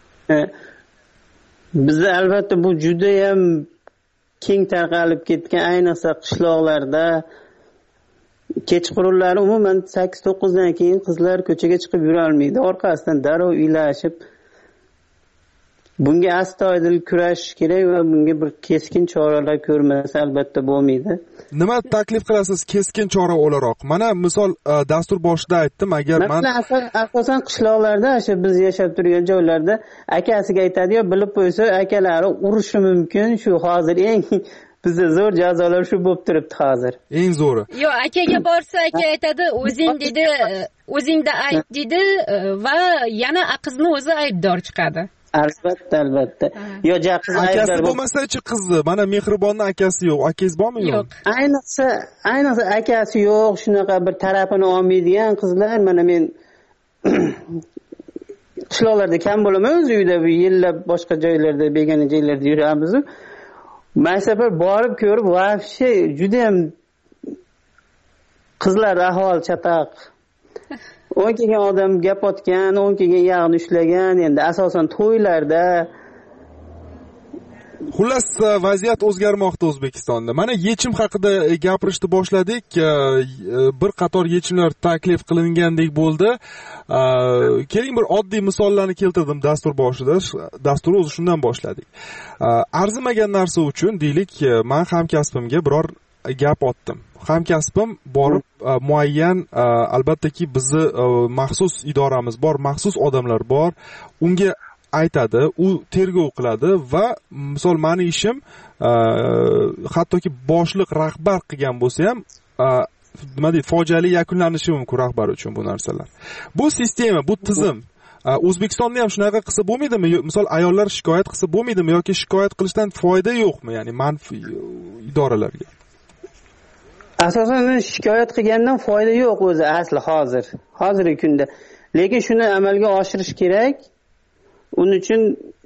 Speaker 17: Bizda albatta bu juda ham keng tarqalib ketgan, ayniqsa qishloqlarda kechqurunlari umuman sakkiz to'qqiz dan keyin qizlar ko'chaga chiqib yura olmaydi. Orqasidan darrov ilashib bunga astoydil kurashish kerak va bunga bir keskin choralar ko'rmasa albatta bo'lmaydi.
Speaker 8: Nima taklif qilasiz keskin chora o'laroq? Mana misol dastur boshida aytdim, agar men
Speaker 17: asosan qishloqlarda, o'sha biz yashab turgan joylarda akasiga aytadi-yu, bilib qo'ysa akalari urishi mumkin. Shu hozir eng bizda zo'r jazolar shu bo'lib turibdi hozir.
Speaker 8: Eng zo'ri.
Speaker 9: Yo'q, akaga borsa aka aytadi, o'zing dedi, o'zingda ayb dedi va yana qizni o'zi aybdor chiqadi.
Speaker 17: Albatta, albatta. Yo, qiz
Speaker 8: akasi bo'lmasa-chi qizni, mana Mehribonning akasi yo'q, akangiz bormi yo'q?
Speaker 9: Yo'q.
Speaker 17: Ayniqsa, ayniqsa akasi yo'q, shunaqa bir tarafini olmaydigan qizlar, mana men qishloqlarda kam bo'laman, o'z uyda bir yillab boshqa joylarda, begona joylarda yuramiz. Masalan, borib ko'rib, vafshe juda ham qizlar ahvol chataq. o'n kelgan odam gap otgan, o'n kelgan yog'ni ushlagan, endi asosan to'ylarda.
Speaker 8: Xullas, vaziyat o'zgarmoqda O'zbekistonda. Mana yechim haqida gapirishni boshladik. Bir qator yechimlar taklif qilingandek bo'ldi. Keling bir oddiy misollarni keltirdim dastur boshida. Dasturni o'zi shundan boshladik. Arzimagan narsa uchun deylik, men hamkasbimga biror gap otdim. Hamkasbim borib muayyan, albattaki bizni maxsus idoramiz bor, maxsus odamlar bor. Unga aytadi, u tergov qiladi va misol meni ishim hattoki boshliq rahbar qilgan bo'lsa ham nima deydi, fojiali yakunlanishi mumkin rahbar uchun bu narsalar. Bu sistema, bu tizim O'zbekistonda ham shunaqa qilsa bo'lmaydimi? Misol ayollar shikoyat qilsa bo'lmaydimi yoki shikoyat qilishdan foyda yo'qmi, ya'ni manfiy idoralarga?
Speaker 17: Asosan shikoyat qilgandan foyda yo'q o'zi asli hozir, hozirgi kunda. Lekin shuni amalga oshirish kerak. Uning uchun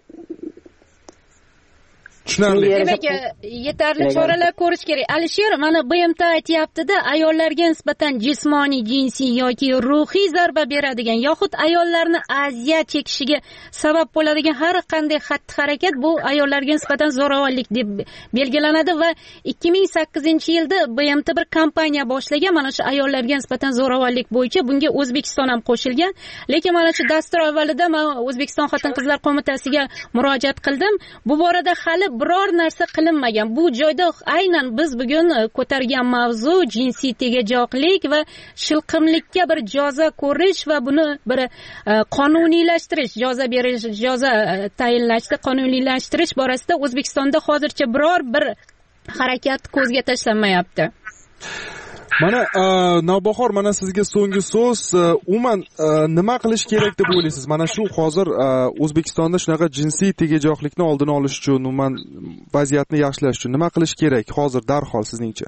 Speaker 8: tushunarli.
Speaker 9: Demak, yetarli choralar ko'rish kerak. Alisher, mana B M T aytayapti-da, ayollarga nisbatan jismoniy, jinsiy yoki ruhiy zarba beradigan yoxud ayollarni aziyat chekishiga sabab bo'ladigan har qanday xatti-harakat bu ayollarga nisbatan zo'ravonlik deb belgilanadi va ikki ming sakkizinchi yilda B M T bir kampaniya boshlagan, mana shu ayollarga nisbatan zo'ravonlik bo'yicha. Bunga O'zbekiston ham qo'shilgan. Lekin mana shu dastur avvalida men O'zbekiston xotin-qizlar qo'mitasiga murojaat qildim. Bu borada hali biror narsa qilinmagan. Bu joyda aynan biz bugun ko'targan mavzu jinsiy tegajoqlik va shilqimlikka bir jazo ko'rish va buni bir qonuniylashtirish, jazo berish, jazo tayinlashda qonuniylashtirish borasida O'zbekistonda hozircha biror bir harakat ko'zga tashlanmayapti.
Speaker 8: Mana Navbahor, mana sizga so'nggi so'z. Umuman nima qilish kerak deb o'ylaysiz? Mana shu hozir O'zbekistonda shunaqa jinsiy tegajoqlikni oldini olish uchun, umuman vaziyatni yaxshilash uchun nima qilish kerak hozir darhol sizningcha?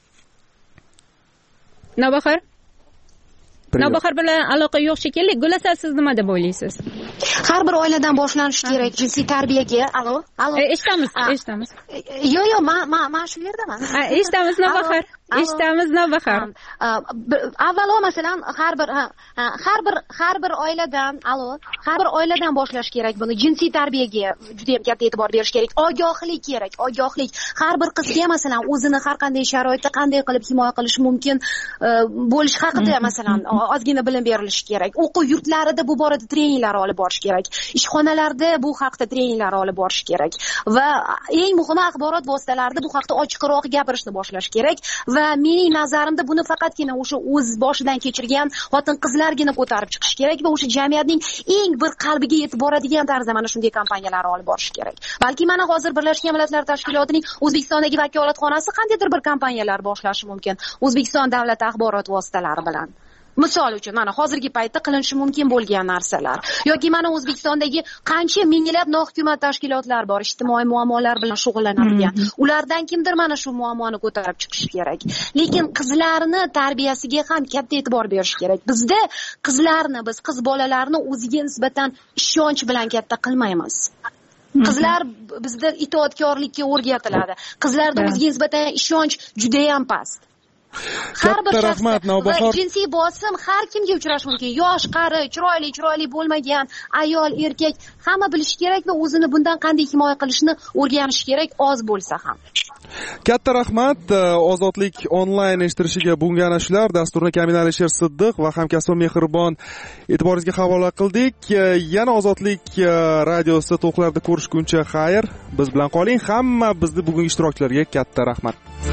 Speaker 9: Navbahor? Navbahor bilan aloqa yo'q shekilli. Gulasal, siz nima deb o'ylaysiz?
Speaker 12: Har bir oiladan boshlanishi kerak jinsiy tarbiyaga. Alo, alo.
Speaker 9: Eshitamiz, eshitamiz.
Speaker 12: Yo'q, yo'q, men men shu yerdaman.
Speaker 9: Eshitamiz Navbahor. Eshitamiz Navbahor.
Speaker 12: Avvalo masalan har bir har bir har bir oiladan, alo, har bir oiladan boshlash kerak buni. Jinsiy tarbiyaga juda ham katta e'tibor berish kerak. Ogohlik kerak, ogohlik. Har bir qizga masalan o'zini har qanday sharoitda qanday qilib himoya qilish mumkin bo'lish haqida masalan ozgina bilim berilishi kerak. O'quv yurtlarida bu borada treninglar olib borish kerak, ishxonalarda bu haqda treninglar olib borish kerak va eng muhimi axborot vositalarida bu haqda ochiqroq gapirishni boshlash kerak va mening nazarimda buni faqatgina o'sha o'z boshidan kechirgan xotin qizlargina ko'tarib chiqish kerak va o'sha jamiyatning eng bir qalbiga yetib boradigan tarzda mana shunday kampaniyalarni olib borish kerak. Balki mana hozir Birlashgan Millatlar Tashkilotining O'zbekistondagi vakolatxonasi qandaydir bir kampaniyalar boshlashi mumkin O'zbekiston davlat axborot vositalari bilan. Misol uchun mana hozirgi paytda qilinishi mumkin bo'lgan narsalar yoki mana O'zbekistondagi qancha minglab nohukumat tashkilotlar bor, ijtimoiy muammolar bilan shug'ullanadigan. Ulardan kimdir mana shu muammoni ko'tarib chiqishi kerak. Lekin qizlarni tarbiyasiga ham katta e'tibor berish kerak. Bizda qizlarni, biz qiz bolalarni o'ziga nisbatan ishonch bilan katta qilmaymiz. Qizlar bizda itoatkorlikka o'rgatiladi. Qizlarda o'ziga nisbatan ishonch juda ham past. Har bir shaxsda jinsiy bosim har kimga uchrashi mumkin. Yosh, qari, chiroyli, chiroyli bo'lmagan, ayol, erkak hamma bilishi kerak va o'zini bundan qanday himoya qilishni o'rganishi kerak, oz bo'lsa ham.
Speaker 8: Katta rahmat. Ozodlik onlayn eshittirishiga bunga ana shular dasturni Kamina Alisher Siddiq va hamkasbim Mehribon e'tiboringizga havola qildik. Yana Ozodlik radiosi to'qlarda ko'rishguncha xayr. Biz bilan qoling. Hamma bizni bugungi ishtirokchilarga katta rahmat.